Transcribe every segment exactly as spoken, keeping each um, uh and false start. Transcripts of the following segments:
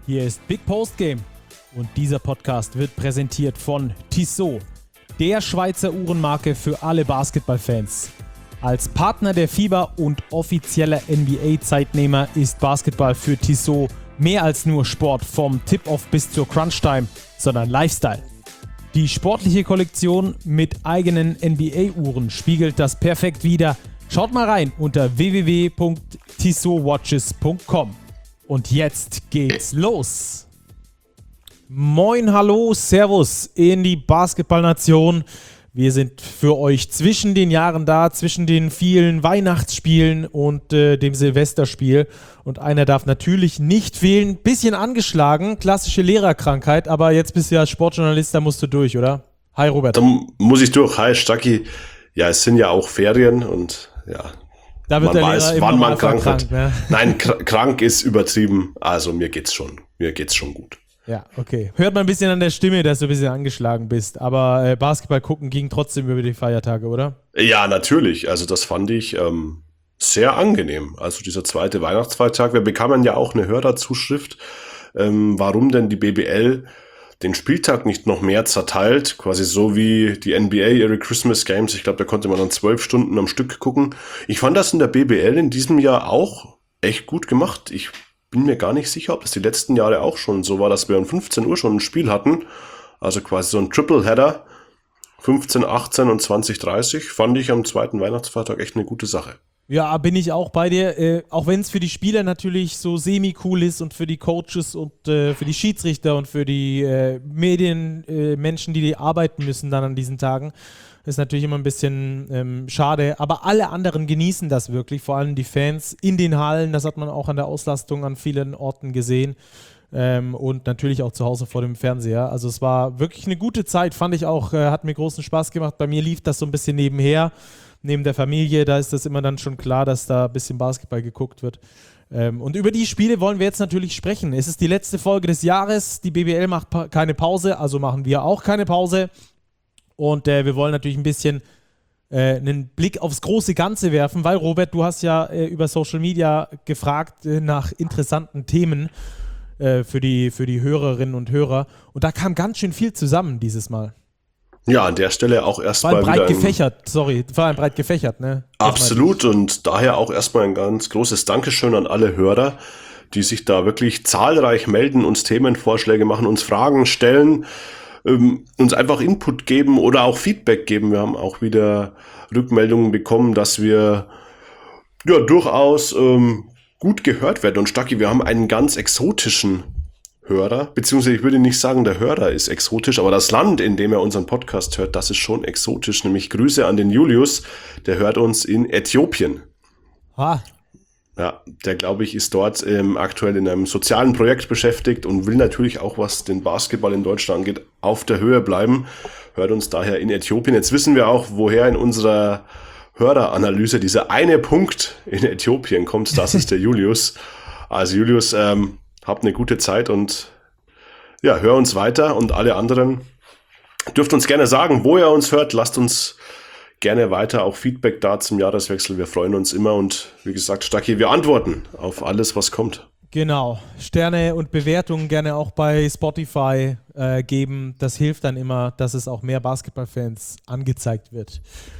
Hier ist Big Post Game und dieser Podcast wird präsentiert von Tissot, der Schweizer Uhrenmarke für alle Basketballfans. Als Partner der FIBA und offizieller N B A-Zeitnehmer ist Basketball für Tissot mehr als nur Sport vom Tip-Off bis zur Crunch-Time, sondern Lifestyle. Die sportliche Kollektion mit eigenen N B A-Uhren spiegelt das perfekt wider. Schaut mal rein unter w w w punkt tissot watches punkt com. Und jetzt geht's los. Moin, hallo, servus in die Basketballnation. Wir sind für euch zwischen den Jahren da, zwischen den vielen Weihnachtsspielen und äh, dem Silvesterspiel. Und einer darf natürlich nicht fehlen. Bisschen angeschlagen, klassische Lehrerkrankheit, aber jetzt bist du ja Sportjournalist, da musst du durch, oder? Hi, Robert. Da muss ich durch. Hi, Stacki. Ja, es sind ja auch Ferien und ja, da wird man der weiß, wann man krank, krank wird. Ne? Nein, kr- krank ist übertrieben. Also mir geht's schon. Mir geht's schon gut. Ja, okay. Hört man ein bisschen an der Stimme, dass du ein bisschen angeschlagen bist. Aber äh, Basketball gucken ging trotzdem über die Feiertage, oder? Ja, natürlich. Also das fand ich ähm, sehr angenehm. Also dieser zweite Weihnachtsfeiertag. Wir bekamen ja auch eine Hörerzuschrift, ähm, warum denn die B B L den Spieltag nicht noch mehr zerteilt, quasi so wie die N B A ihre Christmas Games. Ich glaube, da konnte man dann zwölf Stunden am Stück gucken. Ich fand das in der B B L in diesem Jahr auch echt gut gemacht. Ich bin mir gar nicht sicher, ob das die letzten Jahre auch schon so war, dass wir um fünfzehn Uhr schon ein Spiel hatten. Also quasi so ein Triple-Header. fünfzehn, achtzehn und zwanzig, dreißig. Fand ich am zweiten Weihnachtsfeiertag echt eine gute Sache. Ja, bin ich auch bei dir. Äh, auch wenn es für die Spieler natürlich so semi-cool ist und für die Coaches und äh, für die Schiedsrichter und für die äh, Medienmenschen, äh, die, die arbeiten müssen dann an diesen Tagen, ist natürlich immer ein bisschen ähm, schade. Aber alle anderen genießen das wirklich, vor allem die Fans in den Hallen. Das hat man auch an der Auslastung an vielen Orten gesehen. Ähm, und natürlich auch zu Hause vor dem Fernseher. Also es war wirklich eine gute Zeit, fand ich auch. Äh, hat mir großen Spaß gemacht. Bei mir lief das so ein bisschen nebenher. Neben der Familie, da ist das immer dann schon klar, dass da ein bisschen Basketball geguckt wird. Ähm, und über die Spiele wollen wir jetzt natürlich sprechen. Es ist die letzte Folge des Jahres. Die B B L macht pa- keine Pause, also machen wir auch keine Pause. Und äh, wir wollen natürlich ein bisschen äh, einen Blick aufs große Ganze werfen, weil, Robert, du hast ja äh, über Social Media gefragt äh, nach interessanten Themen äh, für die, für die Hörerinnen und Hörer. Und da kam ganz schön viel zusammen dieses Mal. Ja, an der Stelle auch erstmal wieder. War breit wieder gefächert, sorry, war ein breit gefächert, ne? Absolut, und daher auch erstmal ein ganz großes Dankeschön an alle Hörer, die sich da wirklich zahlreich melden, uns Themenvorschläge machen, uns Fragen stellen, ähm, uns einfach Input geben oder auch Feedback geben. Wir haben auch wieder Rückmeldungen bekommen, dass wir ja durchaus ähm, gut gehört werden. Und Stacki, wir haben einen ganz exotischen Hörer, beziehungsweise ich würde nicht sagen, der Hörer ist exotisch, aber das Land, in dem er unseren Podcast hört, das ist schon exotisch, nämlich Grüße an den Julius, der hört uns in Äthiopien. Ah. Ja, der, glaube ich, ist dort ähm, aktuell in einem sozialen Projekt beschäftigt und will natürlich auch, was den Basketball in Deutschland angeht, auf der Höhe bleiben, hört uns daher in Äthiopien. Jetzt wissen wir auch, woher in unserer Höreranalyse dieser eine Punkt in Äthiopien kommt, das ist der Julius. Also Julius, ähm, habt eine gute Zeit und ja, hör uns weiter, und alle anderen dürft uns gerne sagen, wo ihr uns hört. Lasst uns gerne weiter auch Feedback da zum Jahreswechsel. Wir freuen uns immer und wie gesagt, Stacki, wir antworten auf alles, was kommt. Genau. Sterne und Bewertungen gerne auch bei Spotify äh, geben. Das hilft dann immer, dass es auch mehr Basketballfans angezeigt wird.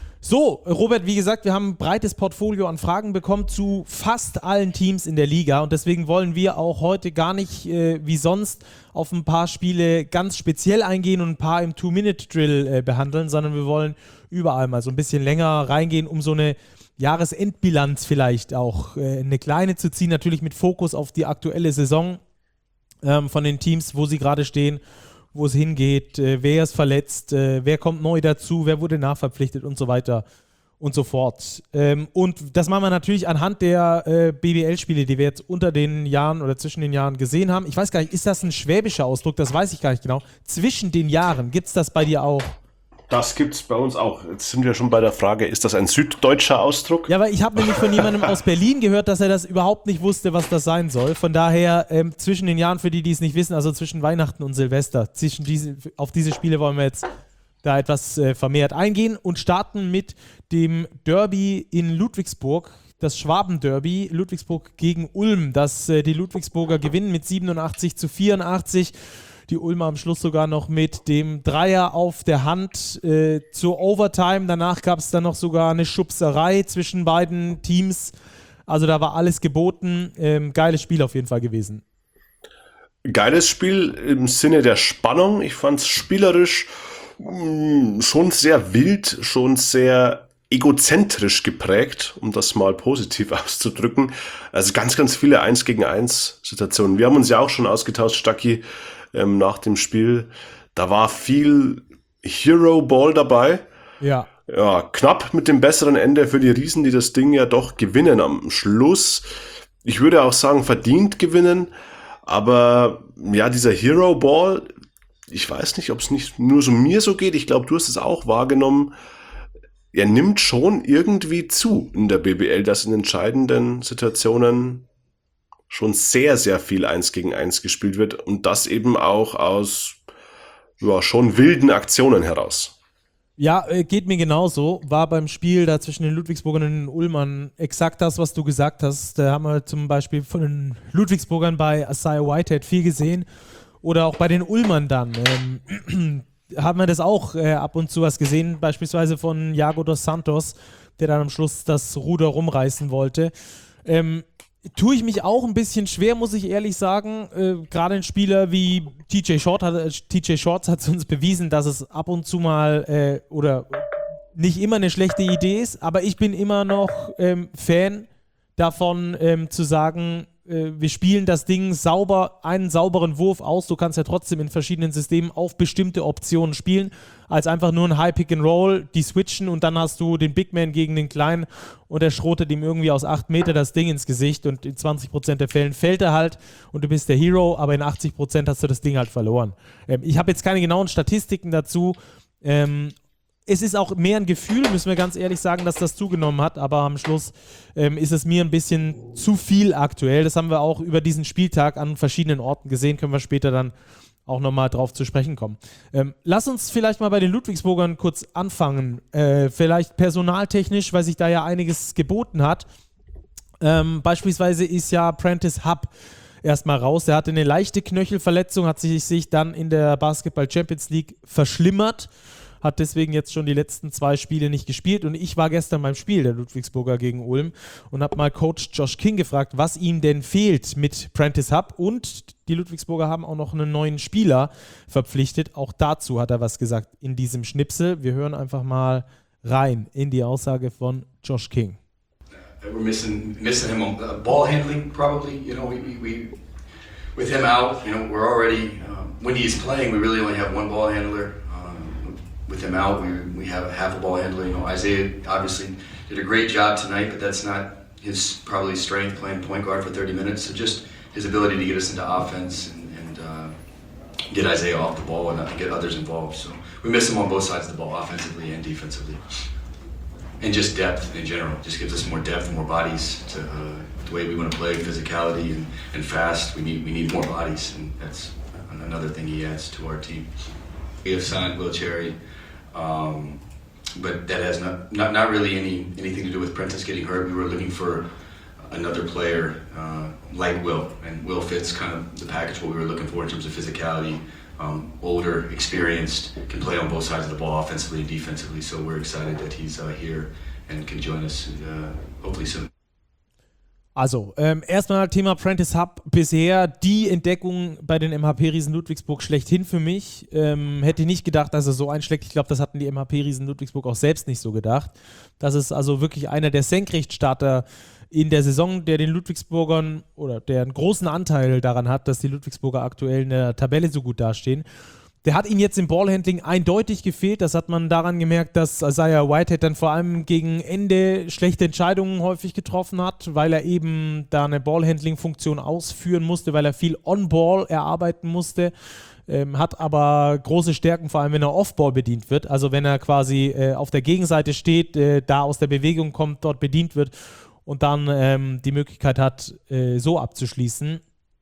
So, Robert, wie gesagt, wir haben ein breites Portfolio an Fragen bekommen zu fast allen Teams in der Liga, und deswegen wollen wir auch heute gar nicht äh, wie sonst auf ein paar Spiele ganz speziell eingehen und ein paar im Two-Minute-Drill äh, behandeln, sondern wir wollen überall mal so ein bisschen länger reingehen, um so eine Jahresendbilanz vielleicht auch äh, eine kleine zu ziehen, natürlich mit Fokus auf die aktuelle Saison ähm, von den Teams, wo sie gerade stehen, wo es hingeht, äh, wer ist verletzt, äh, wer kommt neu dazu, wer wurde nachverpflichtet und so weiter und so fort. Ähm, und das machen wir natürlich anhand der äh, B B L-Spiele, die wir jetzt unter den Jahren oder zwischen den Jahren gesehen haben. Ich weiß gar nicht, ist das ein schwäbischer Ausdruck? Das weiß ich gar nicht genau. Zwischen den Jahren, gibt es das bei dir auch? Das gibt's bei uns auch. Jetzt sind wir schon bei der Frage, ist das ein süddeutscher Ausdruck? Ja, weil ich habe nämlich von jemandem aus Berlin gehört, dass er das überhaupt nicht wusste, was das sein soll. Von daher, ähm, zwischen den Jahren, für die, die es nicht wissen, also zwischen Weihnachten und Silvester, zwischen diese, auf diese Spiele wollen wir jetzt da etwas äh, vermehrt eingehen und starten mit dem Derby in Ludwigsburg. das Schwaben-Derby, Ludwigsburg gegen Ulm, dass äh, die Ludwigsburger gewinnen mit siebenundachtzig zu vierundachtzig. Die Ulmer am Schluss sogar noch mit dem Dreier auf der Hand äh, zur Overtime. Danach gab es dann noch sogar eine Schubserei zwischen beiden Teams. Also da war alles geboten. Ähm, geiles Spiel auf jeden Fall gewesen. Geiles Spiel im Sinne der Spannung. Ich fand es spielerisch mh, schon sehr wild, schon sehr egozentrisch geprägt, um das mal positiv auszudrücken. Also ganz, ganz viele eins gegen eins Situationen. Wir haben uns ja auch schon ausgetauscht, Stacki, ähm, nach dem Spiel. Da war viel Hero-Ball dabei. Ja. Ja, knapp mit dem besseren Ende für die Riesen, die das Ding ja doch gewinnen am Schluss. Ich würde auch sagen, verdient gewinnen. Aber ja, dieser Hero-Ball, ich weiß nicht, ob es nicht nur so mir so geht. Ich glaube, du hast es auch wahrgenommen. Er nimmt schon irgendwie zu in der B B L, dass in entscheidenden Situationen schon sehr, sehr viel eins gegen eins gespielt wird und das eben auch aus ja, schon wilden Aktionen heraus. Ja, äh, geht mir genauso. War beim Spiel da zwischen den Ludwigsburgern und den Ulmern exakt das, was du gesagt hast. Da haben wir zum Beispiel von den Ludwigsburgern bei Isaiah Whitehead viel gesehen oder auch bei den Ulmern dann. Ähm, haben wir das auch äh, ab und zu was gesehen, beispielsweise von Iago dos Santos, der dann am Schluss das Ruder rumreißen wollte. Ähm, tue ich mich auch ein bisschen schwer, muss ich ehrlich sagen. Äh, Gerade ein Spieler wie T J Short hat, äh, T J Shorts hat uns bewiesen, dass es ab und zu mal äh, oder nicht immer eine schlechte Idee ist, aber ich bin immer noch ähm, Fan davon ähm, zu sagen, äh, wir spielen das Ding sauber, einen sauberen Wurf aus. Du kannst ja trotzdem in verschiedenen Systemen auf bestimmte Optionen spielen, als einfach nur ein High Pick and Roll, die switchen und dann hast du den Big Man gegen den Kleinen und er schrotet ihm irgendwie aus acht Meter das Ding ins Gesicht und in zwanzig Prozent der Fällen fällt er halt und du bist der Hero, aber in achtzig Prozent hast du das Ding halt verloren. Ähm, ich habe jetzt keine genauen Statistiken dazu. Ähm, Es ist auch mehr ein Gefühl, müssen wir ganz ehrlich sagen, dass das zugenommen hat, aber am Schluss ähm, ist es mir ein bisschen zu viel aktuell. Das haben wir auch über diesen Spieltag an verschiedenen Orten gesehen, können wir später dann auch nochmal drauf zu sprechen kommen. Ähm, lass uns vielleicht mal bei den Ludwigsburgern kurz anfangen, äh, vielleicht personaltechnisch, weil sich da ja einiges geboten hat. Ähm, beispielsweise ist ja Prentice Hub erstmal raus. Der hatte eine leichte Knöchelverletzung, hat sich, sich dann in der Basketball Champions League verschlimmert, hat deswegen jetzt schon die letzten zwei Spiele nicht gespielt und ich war gestern beim Spiel der Ludwigsburger gegen Ulm und habe mal Coach Josh King gefragt, was ihm denn fehlt mit Prentice Hub und die Ludwigsburger haben auch noch einen neuen Spieler verpflichtet. Auch dazu hat er was gesagt in diesem Schnipsel. Wir hören einfach mal rein in die Aussage von Josh King. We're missing missing him on uh, ball handling probably, you know, we, we, we with him out, you know, we're already uh, when he's playing we really only have one ball handler. With him out, we we have half a ball handler. You know, Isaiah obviously did a great job tonight, but that's not his probably strength playing point guard for thirty minutes. So just his ability to get us into offense and, and uh, get Isaiah off the ball and uh, get others involved. So we miss him on both sides of the ball, offensively and defensively. And just depth in general, just gives us more depth and more bodies to uh, the way we want to play, physicality and, and fast. We need we need more bodies, and that's another thing he adds to our team. We have signed Will Cherry. Um, but that has not, not not really any anything to do with Prentice getting hurt. We were looking for another player uh, like Will, and Will fits kind of the package what we were looking for in terms of physicality, um, older, experienced, can play on both sides of the ball, offensively and defensively. So we're excited that he's uh, here and can join us uh, hopefully soon. Also, ähm, erstmal Thema Prentice Hub. Bisher die Entdeckung bei den M H P-Riesen Ludwigsburg schlechthin für mich. Ähm, hätte ich nicht gedacht, dass er so einschlägt. Ich glaube, das hatten die M H P-Riesen Ludwigsburg auch selbst nicht so gedacht. Das ist also wirklich einer der Senkrechtstarter in der Saison, der den Ludwigsburgern oder der einen großen Anteil daran hat, dass die Ludwigsburger aktuell in der Tabelle so gut dastehen. Der hat ihm jetzt im Ballhandling eindeutig gefehlt. Das hat man daran gemerkt, dass Isaiah Whitehead dann vor allem gegen Ende schlechte Entscheidungen häufig getroffen hat, weil er eben da eine Ballhandling-Funktion ausführen musste, weil er viel On-Ball erarbeiten musste. Ähm, hat aber große Stärken, vor allem wenn er Off-Ball bedient wird. Also wenn er quasi äh, auf der Gegenseite steht, äh, da aus der Bewegung kommt, dort bedient wird und dann ähm, die Möglichkeit hat, äh, so abzuschließen.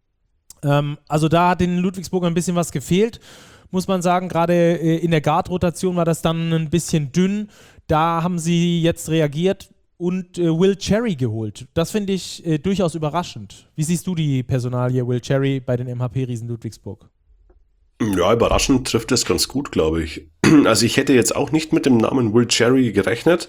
Ähm, also da hat den Ludwigsburgern ein bisschen was gefehlt, muss man sagen. Gerade äh, in der Guard-Rotation war das dann ein bisschen dünn. Da haben sie jetzt reagiert und äh, Will Cherry geholt. Das finde ich äh, durchaus überraschend. Wie siehst du die Personalie Will Cherry bei den M H P-Riesen Ludwigsburg? Ja, überraschend trifft es ganz gut, glaube ich. Also ich hätte jetzt auch nicht mit dem Namen Will Cherry gerechnet,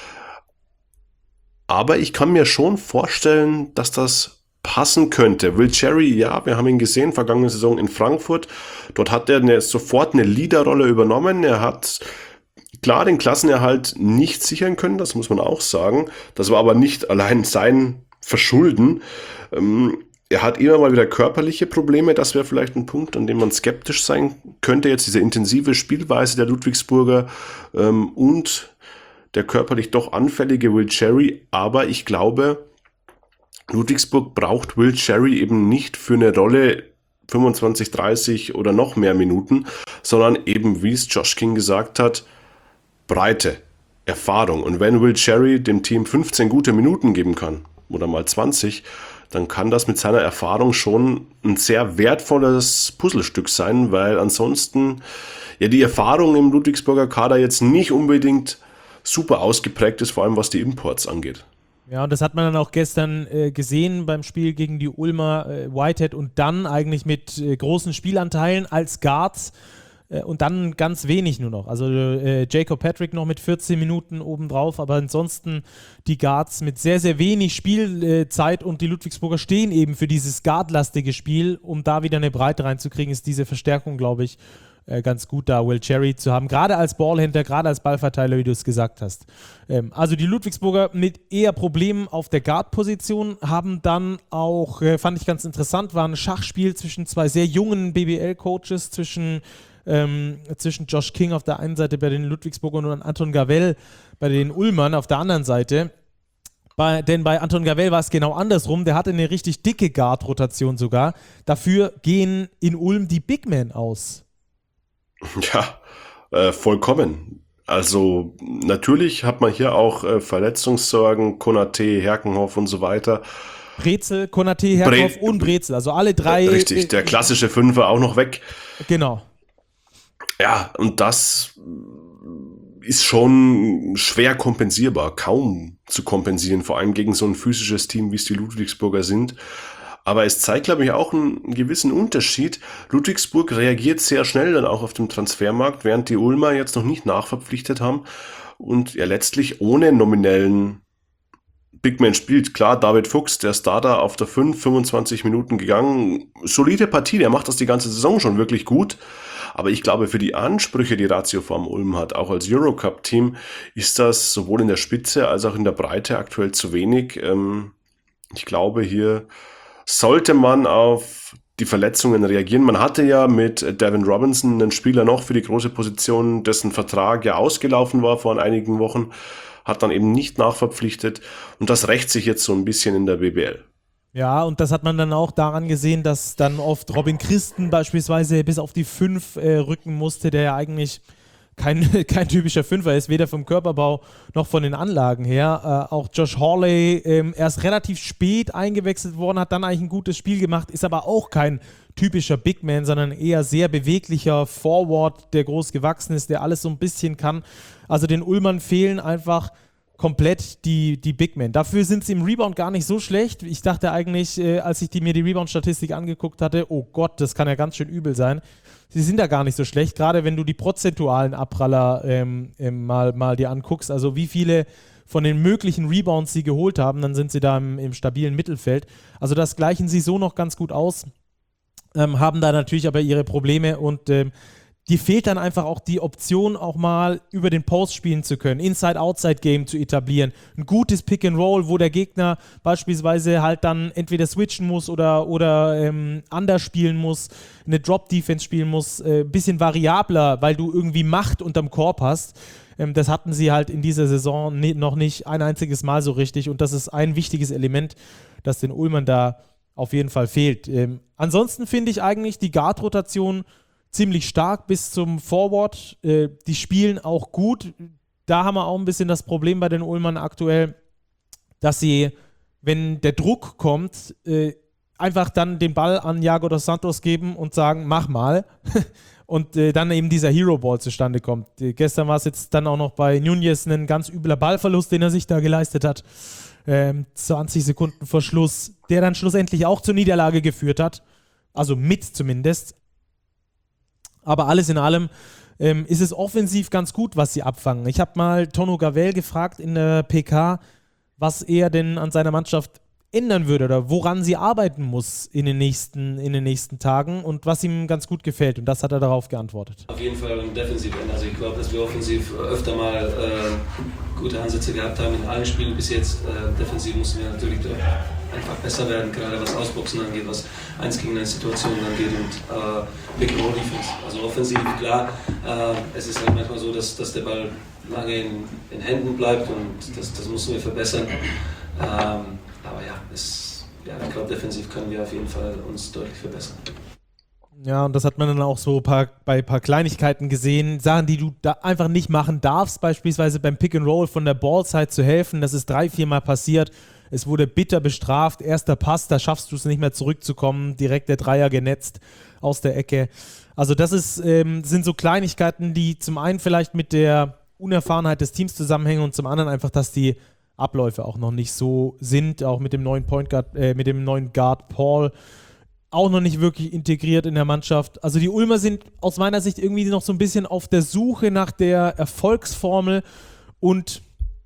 aber ich kann mir schon vorstellen, dass das passen könnte. Will Cherry, ja, wir haben ihn gesehen, vergangene Saison in Frankfurt. Dort hat er eine, sofort eine Leaderrolle übernommen. Er hat klar den Klassenerhalt nicht sichern können, das muss man auch sagen. Das war aber nicht allein sein Verschulden. Ähm, Er hat immer mal wieder körperliche Probleme, das wäre vielleicht ein Punkt, an dem man skeptisch sein könnte. Jetzt diese intensive Spielweise der Ludwigsburger ähm, und der körperlich doch anfällige Will Cherry. Aber ich glaube, Ludwigsburg braucht Will Cherry eben nicht für eine Rolle fünfundzwanzig, dreißig oder noch mehr Minuten, sondern eben, wie es Josh King gesagt hat, Breite, Erfahrung. Und wenn Will Cherry dem Team fünfzehn gute Minuten geben kann, oder mal zwanzig, dann kann das mit seiner Erfahrung schon ein sehr wertvolles Puzzlestück sein, weil ansonsten ja die Erfahrung im Ludwigsburger Kader jetzt nicht unbedingt super ausgeprägt ist, vor allem was die Imports angeht. Ja, und das hat man dann auch gestern äh, gesehen beim Spiel gegen die Ulmer äh, Whitehead und dann eigentlich mit äh, großen Spielanteilen als Guards äh, und dann ganz wenig nur noch. Also äh, Jacob Patrick noch mit vierzehn Minuten obendrauf, aber ansonsten die Guards mit sehr, sehr wenig Spielzeit und die Ludwigsburger stehen eben für dieses guardlastige Spiel. Um da wieder eine Breite reinzukriegen, ist diese Verstärkung, glaube ich, äh, ganz gut da, Will Cherry zu haben. Gerade als Ballhändler, gerade als Ballverteiler, wie du es gesagt hast. Ähm, also die Ludwigsburger mit eher Problemen auf der Guard-Position haben dann auch, äh, fand ich ganz interessant, war ein Schachspiel zwischen zwei sehr jungen B B L-Coaches, zwischen Ähm, zwischen Josh King auf der einen Seite bei den Ludwigsburgern und Anton Gavell bei den Ulmern auf der anderen Seite. Bei, denn bei Anton Gavell war es genau andersrum. Der hatte eine richtig dicke Guard-Rotation sogar. Dafür gehen in Ulm die Big Men aus. Ja, äh, vollkommen. Also natürlich hat man hier auch äh, Verletzungssorgen, Konate, Herkenhoff und so weiter. Brezel, Konate, Herkenhoff Bre- und Brezel. Also alle drei. Äh, richtig, der klassische Fünfer auch noch weg. Genau. Ja, und das ist schon schwer kompensierbar, kaum zu kompensieren, vor allem gegen so ein physisches Team, wie es die Ludwigsburger sind. Aber es zeigt, glaube ich, auch einen gewissen Unterschied. Ludwigsburg reagiert sehr schnell dann auch auf dem Transfermarkt, während die Ulmer jetzt noch nicht nachverpflichtet haben und ja letztlich ohne nominellen Big Man spielt. Klar, David Fuchs, der Starter auf der fünf, fünfundzwanzig Minuten gegangen. Solide Partie, der macht das die ganze Saison schon wirklich gut. Aber ich glaube, für die Ansprüche, die Ratio Farm Ulm hat, auch als Eurocup-Team, ist das sowohl in der Spitze als auch in der Breite aktuell zu wenig. Ähm, ich glaube, hier sollte man auf die Verletzungen reagieren. Man hatte ja mit Devin Robinson einen Spieler noch für die große Position, dessen Vertrag ja ausgelaufen war vor einigen Wochen, hat dann eben nicht nachverpflichtet. Und das rächt sich jetzt so ein bisschen in der B B L. Ja, und das hat man dann auch daran gesehen, dass dann oft Robin Christen beispielsweise bis auf die fünf äh, rücken musste, der ja eigentlich kein, kein typischer Fünfer ist, weder vom Körperbau noch von den Anlagen her. Äh, auch Josh Hawley ähm, erst relativ spät eingewechselt worden, hat dann eigentlich ein gutes Spiel gemacht, ist aber auch kein typischer Big Man, sondern eher sehr beweglicher Forward, der groß gewachsen ist, der alles so ein bisschen kann. Also den Ulmern fehlen einfach komplett die, die Big Men. Dafür sind sie im Rebound gar nicht so schlecht. Ich dachte eigentlich, äh, als ich die, mir die Rebound-Statistik angeguckt hatte, oh Gott, das kann ja ganz schön übel sein. Sie sind da gar nicht so schlecht, gerade wenn du die prozentualen Abpraller ähm, ähm, mal, mal dir anguckst, also wie viele von den möglichen Rebounds sie geholt haben, dann sind sie da im, im stabilen Mittelfeld. Also das gleichen sie so noch ganz gut aus, ähm, haben da natürlich aber ihre Probleme und ähm, die fehlt dann einfach auch die Option, auch mal über den Post spielen zu können, Inside-Outside-Game zu etablieren, ein gutes Pick-and-Roll, wo der Gegner beispielsweise halt dann entweder switchen muss oder, oder ähm, anders spielen muss, eine Drop-Defense spielen muss, ein äh, bisschen variabler, weil du irgendwie Macht unterm Korb hast. Ähm, das hatten sie halt in dieser Saison ne, noch nicht ein einziges Mal so richtig und das ist ein wichtiges Element, das den Ulmern da auf jeden Fall fehlt. Ähm, ansonsten finde ich eigentlich die Guard-Rotation ziemlich stark bis zum Forward. Äh, die spielen auch gut. Da haben wir auch ein bisschen das Problem bei den Ulmern aktuell, dass sie, wenn der Druck kommt, äh, einfach dann den Ball an Iago dos Santos geben und sagen, mach mal. und äh, dann eben dieser Hero Ball zustande kommt. Äh, gestern war es jetzt dann auch noch bei Nunez ein ganz übler Ballverlust, den er sich da geleistet hat. Ähm, zwanzig Sekunden vor Schluss, der dann schlussendlich auch zur Niederlage geführt hat. Also mit zumindest. Aber alles in allem ähm, ist es offensiv ganz gut, was sie abfangen. Ich habe mal Tono Gavel gefragt in der P K, was er denn an seiner Mannschaft ändern würde oder woran sie arbeiten muss in den nächsten, in den nächsten Tagen und was ihm ganz gut gefällt. Und das hat er darauf geantwortet. Auf jeden Fall im Defensivende. Also ich glaube, dass wir offensiv öfter mal äh, gute Ansätze gehabt haben in allen Spielen bis jetzt. Äh, defensiv mussten wir natürlich einfach besser werden, gerade was Ausboxen angeht, was eins gegen eins Situationen angeht und äh, Pick and Roll Defense. Also offensiv, klar, äh, es ist halt manchmal so, dass, dass der Ball lange in, in Händen bleibt und das, das müssen wir verbessern. Ähm, Aber ja, es, ja ich glaube, defensiv können wir auf jeden Fall uns deutlich verbessern. Ja, und das hat man dann auch so paar, bei ein paar Kleinigkeiten gesehen. Sachen, die du da einfach nicht machen darfst, beispielsweise beim Pick and Roll von der Ballside zu helfen. Das ist drei, vier Mal passiert. Es wurde bitter bestraft. Erster Pass, da schaffst du es nicht mehr zurückzukommen. Direkt der Dreier genetzt aus der Ecke. Also das ist, ähm, sind so Kleinigkeiten, die zum einen vielleicht mit der Unerfahrenheit des Teams zusammenhängen und zum anderen einfach, dass die Abläufe auch noch nicht so sind, auch mit dem neuen Point Guard, äh, mit dem neuen Guard Paul auch noch nicht wirklich integriert in der Mannschaft. Also die Ulmer sind aus meiner Sicht irgendwie noch so ein bisschen auf der Suche nach der Erfolgsformel und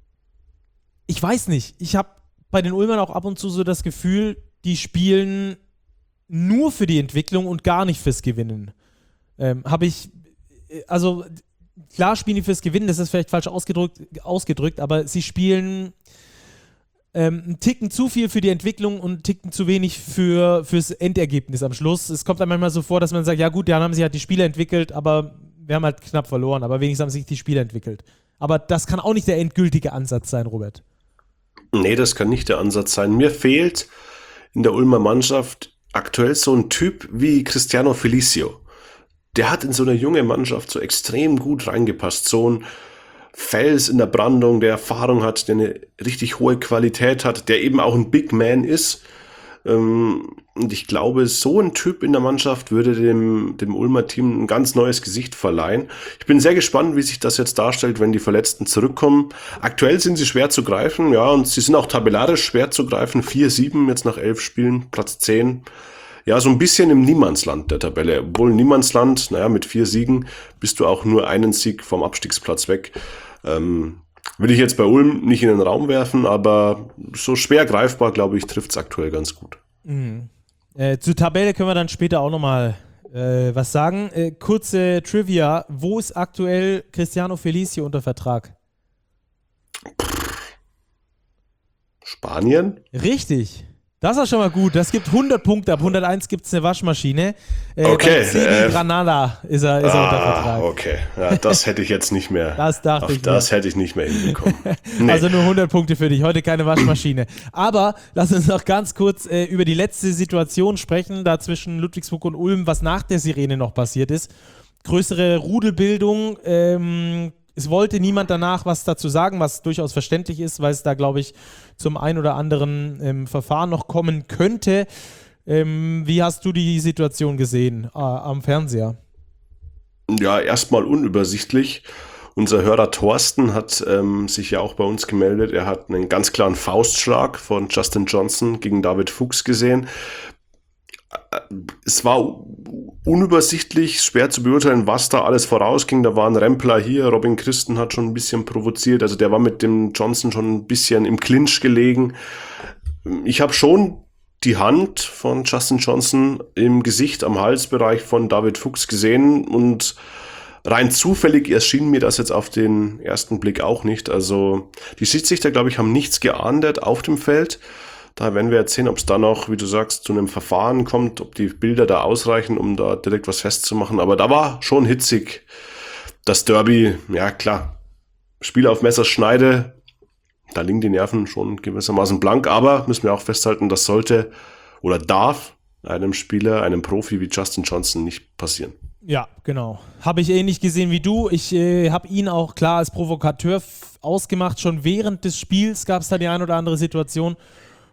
ich weiß nicht, ich habe bei den Ulmern auch ab und zu so das Gefühl, die spielen nur für die Entwicklung und gar nicht fürs Gewinnen. Ähm, habe ich, also klar spielen die fürs Gewinnen, das ist vielleicht falsch ausgedrückt, ausgedrückt aber sie spielen ähm, einen Ticken zu viel für die Entwicklung und einen Ticken zu wenig für, fürs Endergebnis am Schluss. Es kommt dann manchmal so vor, dass man sagt, ja gut, dann haben sich halt die Spiele entwickelt, aber wir haben halt knapp verloren, aber wenigstens haben sich die Spiele entwickelt. Aber das kann auch nicht der endgültige Ansatz sein, Robert. Nee, das kann nicht der Ansatz sein. Mir fehlt in der Ulmer Mannschaft aktuell so ein Typ wie Cristiano Felicio. Der hat in so eine junge Mannschaft so extrem gut reingepasst. So ein Fels in der Brandung, der Erfahrung hat, der eine richtig hohe Qualität hat, der eben auch ein Big Man ist. Und ich glaube, so ein Typ in der Mannschaft würde dem, dem Ulmer Team ein ganz neues Gesicht verleihen. Ich bin sehr gespannt, wie sich das jetzt darstellt, wenn die Verletzten zurückkommen. Aktuell sind sie schwer zu greifen, ja, und sie sind auch tabellarisch schwer zu greifen. vier sieben jetzt nach elf Spielen, Platz zehn. Ja, so ein bisschen im Niemandsland der Tabelle. Obwohl Niemandsland, naja, mit vier Siegen bist du auch nur einen Sieg vom Abstiegsplatz weg. Ähm, will ich jetzt bei Ulm nicht in den Raum werfen, aber so schwer greifbar, glaube ich, trifft es aktuell ganz gut. Mhm. Äh, zur Tabelle können wir dann später auch nochmal äh, was sagen. Äh, kurze Trivia, wo ist aktuell Cristiano Felicio unter Vertrag? Spanien? Richtig. Das ist schon mal gut. Das gibt hundert Punkte. Ab hunderteins gibt es eine Waschmaschine. Äh, okay. Äh, Granada ist er, ist ah, er unter Vertrag. Okay. Ja, das hätte ich jetzt nicht mehr. Das dachte auf ich das mir. hätte ich nicht mehr hinbekommen. Nee. Also nur hundert Punkte für dich. Heute keine Waschmaschine. Aber lass uns noch ganz kurz äh, über die letzte Situation sprechen, da zwischen Ludwigsburg und Ulm, was nach der Sirene noch passiert ist. Größere Rudelbildung. Ähm, Es wollte niemand danach was dazu sagen, was durchaus verständlich ist, weil es da, glaube ich, zum ein oder anderen ähm, Verfahren noch kommen könnte. Ähm, wie hast du die Situation gesehen äh, am Fernseher? Ja, erstmal unübersichtlich. Unser Hörer Thorsten hat ähm, sich ja auch bei uns gemeldet. Er hat einen ganz klaren Faustschlag von Justin Johnson gegen David Fuchs gesehen. Es war unübersichtlich, schwer zu beurteilen, was da alles vorausging. Da waren Rempler hier, Robin Christen hat schon ein bisschen provoziert, also der war mit dem Johnson schon ein bisschen im Clinch gelegen. Ich habe schon die Hand von Justin Johnson im Gesicht, am Halsbereich von David Fuchs gesehen und rein zufällig erschien mir das jetzt auf den ersten Blick auch nicht. Also die Schiedsrichter, glaube ich, haben nichts geahndet auf dem Feld. Da werden wir jetzt sehen, ob es da noch, wie du sagst, zu einem Verfahren kommt, ob die Bilder da ausreichen, um da direkt was festzumachen. Aber da war schon hitzig. Das Derby, ja klar, Spiel auf Messerschneide, da liegen die Nerven schon gewissermaßen blank. Aber müssen wir auch festhalten, das sollte oder darf einem Spieler, einem Profi wie Justin Johnson nicht passieren. Ja, genau. Habe ich ähnlich gesehen wie du. Ich äh, habe ihn auch klar als Provokateur f- ausgemacht. Schon während des Spiels gab es da die ein oder andere Situation,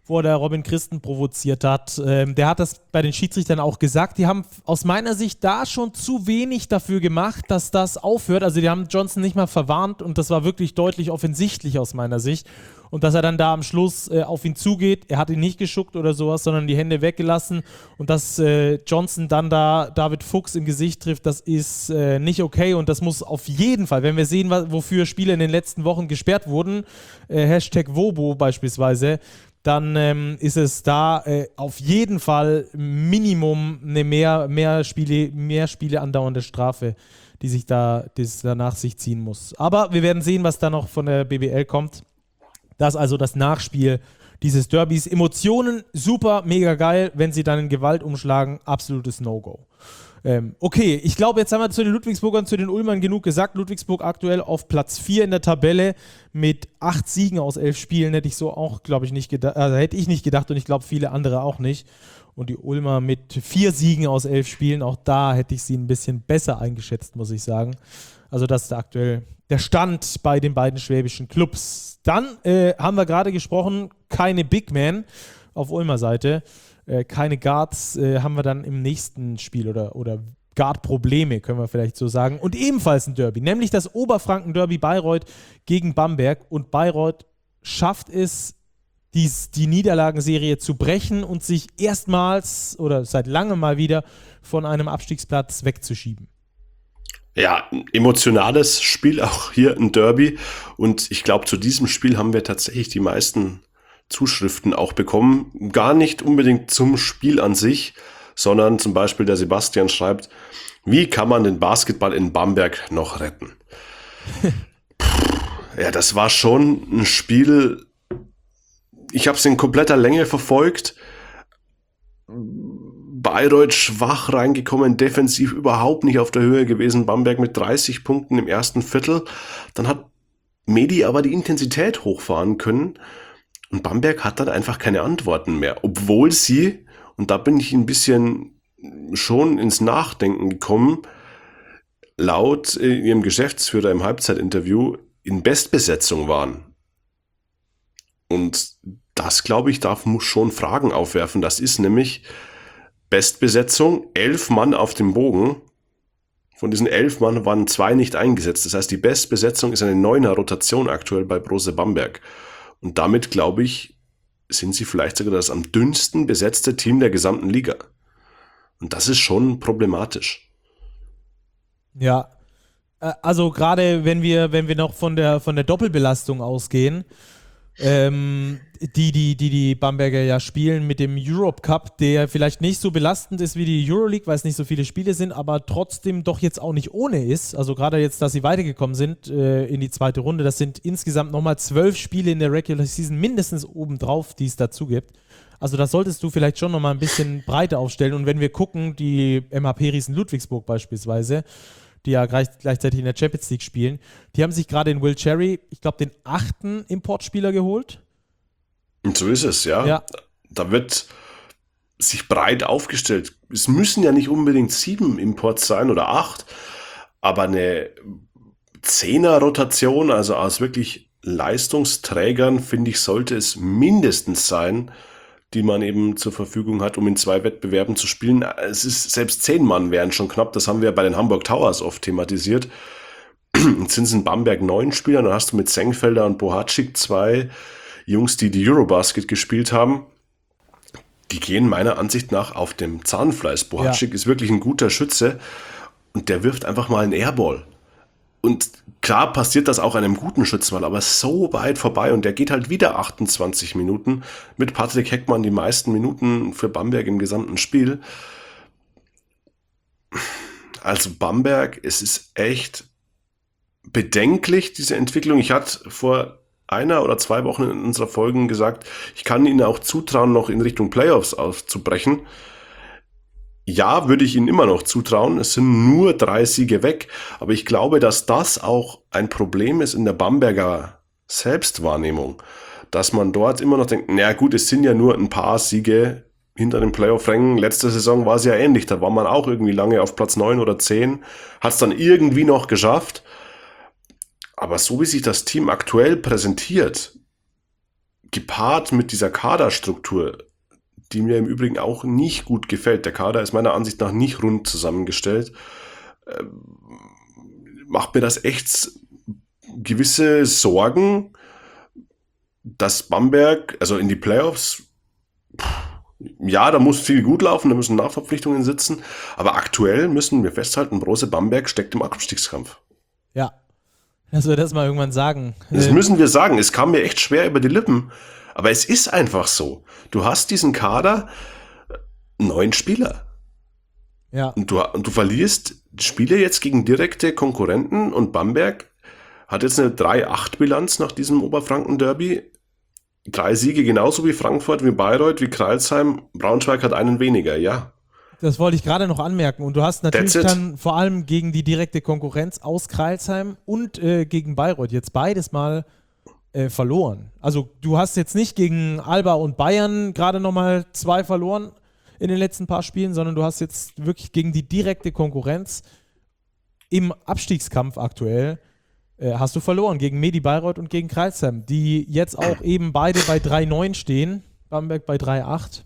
wo er Robin Christen provoziert hat. Ähm, der hat das bei den Schiedsrichtern auch gesagt. Die haben aus meiner Sicht da schon zu wenig dafür gemacht, dass das aufhört. Also die haben Johnson nicht mal verwarnt und das war wirklich deutlich offensichtlich aus meiner Sicht. Und dass er dann da am Schluss äh, auf ihn zugeht, er hat ihn nicht geschuckt oder sowas, sondern die Hände weggelassen und dass äh, Johnson dann da David Fuchs im Gesicht trifft, das ist äh, nicht okay und das muss auf jeden Fall, wenn wir sehen, wofür Spieler in den letzten Wochen gesperrt wurden, äh, Hashtag Wobo beispielsweise, dann ähm, ist es da äh, auf jeden Fall Minimum eine mehr, mehr, Spiele, mehr Spiele andauernde Strafe, die sich da, die es da nach sich ziehen muss. Aber wir werden sehen, was da noch von der B B L kommt. Das ist also das Nachspiel dieses Derbys. Emotionen, super, mega geil. Wenn sie dann in Gewalt umschlagen, absolutes No-Go. Ähm, okay, ich glaube, jetzt haben wir zu den Ludwigsburgern, zu den Ulmern genug gesagt. Ludwigsburg aktuell auf Platz vier in der Tabelle mit acht Siegen aus elf Spielen. Hätte ich so auch, glaube ich, nicht gedacht. Also hätte ich nicht gedacht und ich glaube, viele andere auch nicht. Und die Ulmer mit vier Siegen aus elf Spielen. Auch da hätte ich sie ein bisschen besser eingeschätzt, muss ich sagen. Also das ist aktuell der Stand bei den beiden schwäbischen Clubs. Dann äh, haben wir gerade gesprochen, keine Big Man auf Ulmer Seite, äh, keine Guards äh, haben wir dann im nächsten Spiel oder, oder Guard-Probleme, können wir vielleicht so sagen. Und ebenfalls ein Derby, nämlich das Oberfranken-Derby Bayreuth gegen Bamberg. Und Bayreuth schafft es, die, die Niederlagenserie zu brechen und sich erstmals oder seit langem mal wieder von einem Abstiegsplatz wegzuschieben. Ja, ein emotionales Spiel, auch hier ein Derby. Und ich glaube, zu diesem Spiel haben wir tatsächlich die meisten Zuschriften auch bekommen. Gar nicht unbedingt zum Spiel an sich, sondern zum Beispiel der Sebastian schreibt, wie kann man den Basketball in Bamberg noch retten? Ja, das war schon ein Spiel, ich habe es in kompletter Länge verfolgt. Bayreuth schwach reingekommen, defensiv überhaupt nicht auf der Höhe gewesen. Bamberg mit dreißig Punkten im ersten Viertel. Dann hat Medi aber die Intensität hochfahren können und Bamberg hat dann einfach keine Antworten mehr. Obwohl sie, und da bin ich ein bisschen schon ins Nachdenken gekommen, laut ihrem Geschäftsführer im Halbzeitinterview in Bestbesetzung waren. Und das, glaube ich, darf muss schon Fragen aufwerfen. Das ist nämlich Bestbesetzung, elf Mann auf dem Bogen. Von diesen elf Mann waren zwei nicht eingesetzt. Das heißt, die Bestbesetzung ist eine neuner Rotation aktuell bei Brose Bamberg. Und damit, glaube ich, sind sie vielleicht sogar das am dünnsten besetzte Team der gesamten Liga. Und das ist schon problematisch. Ja, also gerade wenn wir, wenn wir noch von der, von der Doppelbelastung ausgehen, Ähm, die, die, die die Bamberger ja spielen mit dem Europe Cup, der vielleicht nicht so belastend ist wie die Euroleague, weil es nicht so viele Spiele sind, aber trotzdem doch jetzt auch nicht ohne ist. Also gerade jetzt, dass sie weitergekommen sind äh, in die zweite Runde, das sind insgesamt nochmal zwölf Spiele in der Regular Season mindestens obendrauf, die es dazu gibt. Also das solltest du vielleicht schon nochmal ein bisschen breiter aufstellen. Und wenn wir gucken, die M H P-Riesen Ludwigsburg beispielsweise, die ja gleich, gleichzeitig in der Champions League spielen. Die haben sich gerade in Will Cherry, ich glaube, den achten Importspieler geholt. Und so ist es, ja. ja. Da wird sich breit aufgestellt. Es müssen ja nicht unbedingt sieben Imports sein oder acht, aber eine Zehner-Rotation, also aus wirklich Leistungsträgern, finde ich, sollte es mindestens sein, die man eben zur Verfügung hat, um in zwei Wettbewerben zu spielen. Es ist, selbst zehn Mann wären schon knapp, das haben wir bei den Hamburg Towers oft thematisiert. Jetzt sind es in Bamberg neun Spieler, dann hast du mit Sengfelder und Bohatschik zwei Jungs, die die Eurobasket gespielt haben. Die gehen meiner Ansicht nach auf dem Zahnfleisch. Bohatschik ja. ist wirklich ein guter Schütze und der wirft einfach mal einen Airball. Und klar passiert das auch einem guten Schützen, aber so weit vorbei und der geht halt wieder achtundzwanzig Minuten. Mit Patrick Heckmann die meisten Minuten für Bamberg im gesamten Spiel. Also Bamberg, es ist echt bedenklich, diese Entwicklung. Ich hatte vor einer oder zwei Wochen in unserer Folge gesagt, ich kann ihnen auch zutrauen, noch in Richtung Playoffs aufzubrechen. Ja, würde ich ihnen immer noch zutrauen. Es sind nur drei Siege weg. Aber ich glaube, dass das auch ein Problem ist in der Bamberger Selbstwahrnehmung. Dass man dort immer noch denkt, na gut, es sind ja nur ein paar Siege hinter den Playoff-Rängen. Letzte Saison war es ja ähnlich. Da war man auch irgendwie lange auf Platz neun oder zehn. Hat es dann irgendwie noch geschafft. Aber so wie sich das Team aktuell präsentiert, gepaart mit dieser Kaderstruktur, die mir im Übrigen auch nicht gut gefällt. Der Kader ist meiner Ansicht nach nicht rund zusammengestellt. Äh, macht mir das echt gewisse Sorgen, dass Bamberg, also in die Playoffs, ja, da muss viel gut laufen, da müssen Nachverpflichtungen sitzen, aber aktuell müssen wir festhalten, Brose Bamberg steckt im Abstiegskampf. Ja, dass wir das mal irgendwann sagen. Das Äh, müssen wir sagen. Es kam mir echt schwer über die Lippen, aber es ist einfach so. Du hast diesen Kader, neun Spieler. ja. Und du, und du verlierst Spiele jetzt gegen direkte Konkurrenten und Bamberg hat jetzt eine drei acht Bilanz nach diesem Oberfranken-Derby. Drei Siege genauso wie Frankfurt, wie Bayreuth, wie Crailsheim. Braunschweig hat einen weniger, ja. Das wollte ich gerade noch anmerken. Und du hast natürlich That's it. dann vor allem gegen die direkte Konkurrenz aus Crailsheim und äh, gegen Bayreuth jetzt beides mal äh, verloren. Also du hast jetzt nicht gegen Alba und Bayern gerade nochmal zwei verloren in den letzten paar Spielen, sondern du hast jetzt wirklich gegen die direkte Konkurrenz im Abstiegskampf aktuell äh, hast du verloren. Gegen Medi Bayreuth und gegen Crailsheim, die jetzt auch eben beide bei drei neun stehen. Bamberg bei drei acht.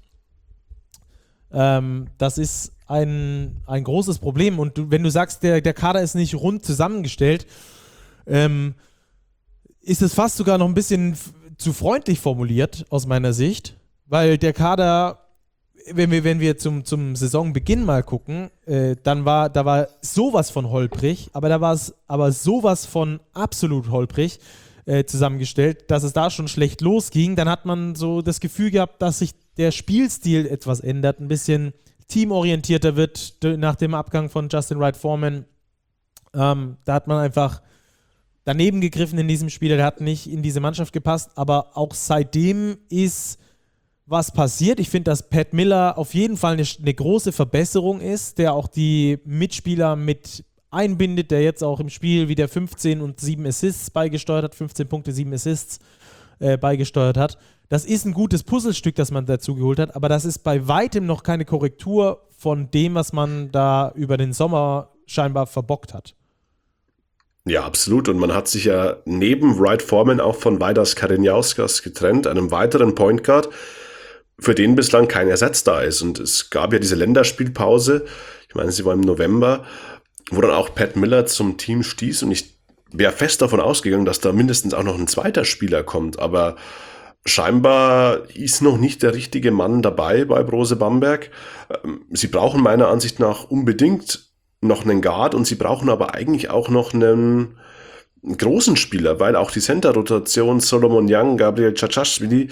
Ähm, das ist ein, ein großes Problem. Und du, wenn du sagst, der, der Kader ist nicht rund zusammengestellt, ähm, ist es fast sogar noch ein bisschen f- zu freundlich formuliert aus meiner Sicht, weil der Kader, wenn wir, wenn wir zum, zum Saisonbeginn mal gucken, äh, dann war, da war sowas von holprig, aber da war es aber sowas von absolut holprig äh, zusammengestellt, dass es da schon schlecht losging. Dann hat man so das Gefühl gehabt, dass sich der Spielstil etwas ändert, ein bisschen teamorientierter wird d- nach dem Abgang von Justin Wright Foreman. Ähm, da hat man einfach daneben gegriffen in diesem Spiel, der hat nicht in diese Mannschaft gepasst, aber auch seitdem ist was passiert. Ich finde, dass Pat Miller auf jeden Fall eine, eine große Verbesserung ist, der auch die Mitspieler mit einbindet, der jetzt auch im Spiel wieder fünfzehn und sieben Assists beigesteuert hat, fünfzehn Punkte, sieben Assists äh, beigesteuert hat. Das ist ein gutes Puzzlestück, das man dazu geholt hat, aber das ist bei weitem noch keine Korrektur von dem, was man da über den Sommer scheinbar verbockt hat. Ja, absolut. Und man hat sich ja neben Wright Foreman auch von Vaidas Kariniauskas getrennt, einem weiteren Point Guard, für den bislang kein Ersatz da ist. Und es gab ja diese Länderspielpause, ich meine, sie war im November, wo dann auch Pat Miller zum Team stieß. Und ich wäre fest davon ausgegangen, dass da mindestens auch noch ein zweiter Spieler kommt. Aber scheinbar ist noch nicht der richtige Mann dabei bei Brose Bamberg. Sie brauchen meiner Ansicht nach unbedingt noch einen Guard und sie brauchen aber eigentlich auch noch einen großen Spieler, weil auch die Center-Rotation Solomon Young, Gabriel Tschatschashvili,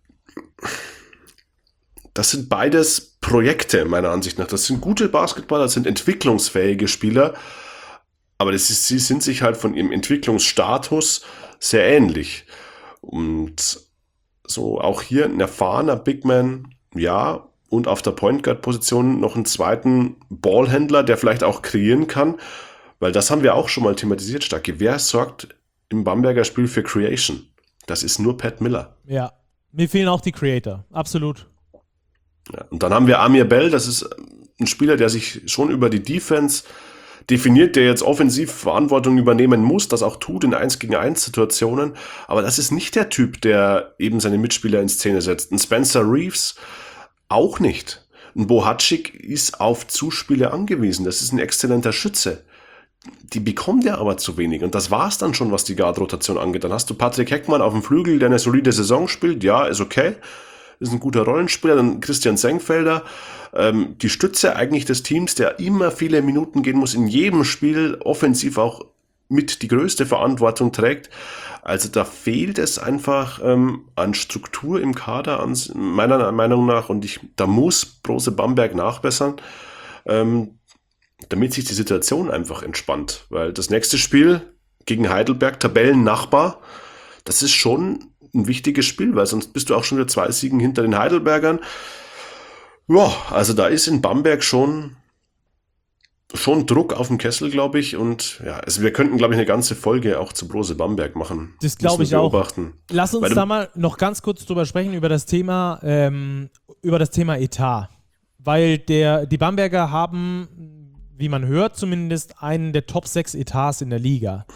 das sind beides Projekte meiner Ansicht nach. Das sind gute Basketballer, das sind entwicklungsfähige Spieler, aber das ist, sie sind sich halt von ihrem Entwicklungsstatus sehr ähnlich. Und so auch hier ein erfahrener Big Man, ja, und auf der Point Guard Position noch einen zweiten Ballhändler, der vielleicht auch kreieren kann, weil das haben wir auch schon mal thematisiert, Stacke. Wer sorgt im Bamberger Spiel für Creation? Das ist nur Pat Miller. Ja, mir fehlen auch die Creator, absolut. Ja, und dann haben wir Amir Bell, das ist ein Spieler, der sich schon über die Defense definiert, der jetzt offensiv Verantwortung übernehmen muss, das auch tut in eins gegen eins Situationen, aber das ist nicht der Typ, der eben seine Mitspieler in Szene setzt. Ein Spencer Reeves auch nicht. Ein Bohatschik ist auf Zuspiele angewiesen. Das ist ein exzellenter Schütze. Die bekommt er aber zu wenig. Und das war es dann schon, was die Guard-Rotation angeht. Dann hast du Patrick Heckmann auf dem Flügel, der eine solide Saison spielt. Ja, ist okay. Ist ein guter Rollenspieler. Dann Christian Senkfelder. Ähm, die Stütze eigentlich des Teams, der immer viele Minuten gehen muss, in jedem Spiel offensiv auch mit die größte Verantwortung trägt. Also da fehlt es einfach ähm, an Struktur im Kader, ans, meiner Meinung nach. Und ich, da muss Brose Bamberg nachbessern, ähm, damit sich die Situation einfach entspannt. Weil das nächste Spiel gegen Heidelberg, Tabellennachbar, das ist schon ein wichtiges Spiel, weil sonst bist du auch schon wieder zwei Siegen hinter den Heidelbergern. Ja, also da ist in Bamberg schon... schon Druck auf dem Kessel, glaube ich. Und ja, also wir könnten, glaube ich, eine ganze Folge auch zu Brose Bamberg machen. Das glaube ich auch. Beobachten. Lass uns Weil da mal noch ganz kurz drüber sprechen, über das Thema, ähm, über das Thema Etat. Weil der, die Bamberger haben, wie man hört zumindest, einen der Top sechs Etats in der Liga.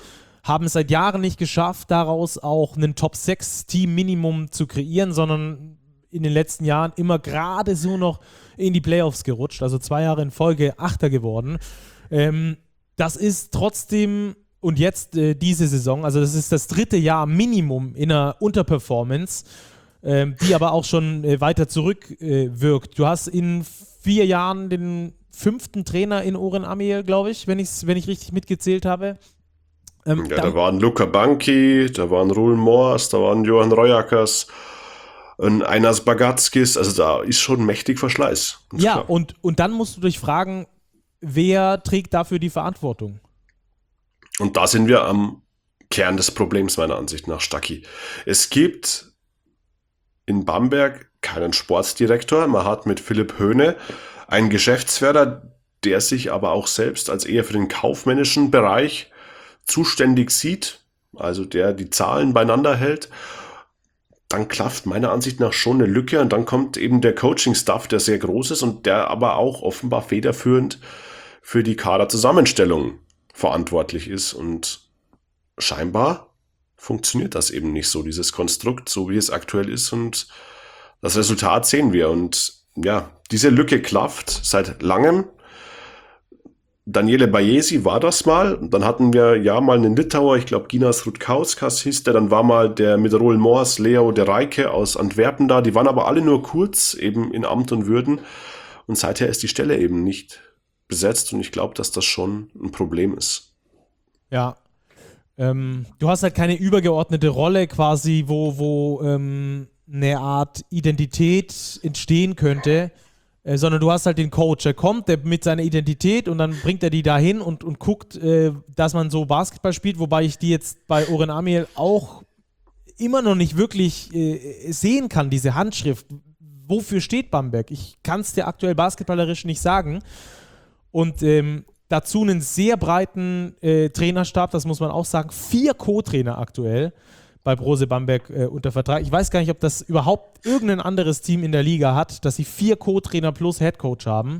haben es seit Jahren nicht geschafft, daraus auch einen Top sechs Team Minimum zu kreieren, sondern in den letzten Jahren immer gerade so noch in die Playoffs gerutscht, also zwei Jahre in Folge Achter geworden. Ähm, das ist trotzdem, und jetzt äh, diese Saison, also das ist das dritte Jahr Minimum in einer Unterperformance, ähm, die aber auch schon äh, weiter zurückwirkt. Äh, du hast in vier Jahren den fünften Trainer in Oren Amiel, glaube ich, wenn, ich's, wenn ich richtig mitgezählt habe. Ähm, ja, da waren Luca Banki, da waren Roel Moors, da waren Johan Royakas, ein Einas Bagatskis, also da ist schon mächtig Verschleiß. Ja, und, und dann musst du dich fragen, wer trägt dafür die Verantwortung? Und da sind wir am Kern des Problems meiner Ansicht nach, Stacki. Es gibt in Bamberg keinen Sportdirektor, man hat mit Philipp Höhne einen Geschäftsführer, der sich aber auch selbst als eher für den kaufmännischen Bereich zuständig sieht, also der die Zahlen beieinander hält. Dann klafft meiner Ansicht nach schon eine Lücke und dann kommt eben der Coaching-Staff, der sehr groß ist und der aber auch offenbar federführend für die Kaderzusammenstellung verantwortlich ist und scheinbar funktioniert das eben nicht so, dieses Konstrukt, so wie es aktuell ist und das Resultat sehen wir und ja, diese Lücke klafft seit langem. Daniele Bajesi war das mal. Dann hatten wir ja mal einen Litauer, ich glaube Ginas Rutkauskas hieß der. Dann war mal der mit Roel Moors, Leo de Reike aus Antwerpen da. Die waren aber alle nur kurz eben in Amt und Würden. Und seither ist die Stelle eben nicht besetzt. Und ich glaube, dass das schon ein Problem ist. Ja. Ähm, du hast halt keine übergeordnete Rolle quasi, wo, wo ähm, eine Art Identität entstehen könnte. Sondern du hast halt den Coach, der kommt der mit seiner Identität und dann bringt er die dahin und, und guckt, äh, dass man so Basketball spielt, wobei ich die jetzt bei Oren Amiel auch immer noch nicht wirklich äh, sehen kann, diese Handschrift. Wofür steht Bamberg? Ich kann es dir aktuell basketballerisch nicht sagen. Und ähm, dazu einen sehr breiten äh, Trainerstab, das muss man auch sagen, vier Co-Trainer aktuell bei Brose Bamberg äh, unter Vertrag. Ich weiß gar nicht, ob das überhaupt irgendein anderes Team in der Liga hat, dass sie vier Co-Trainer plus Headcoach haben.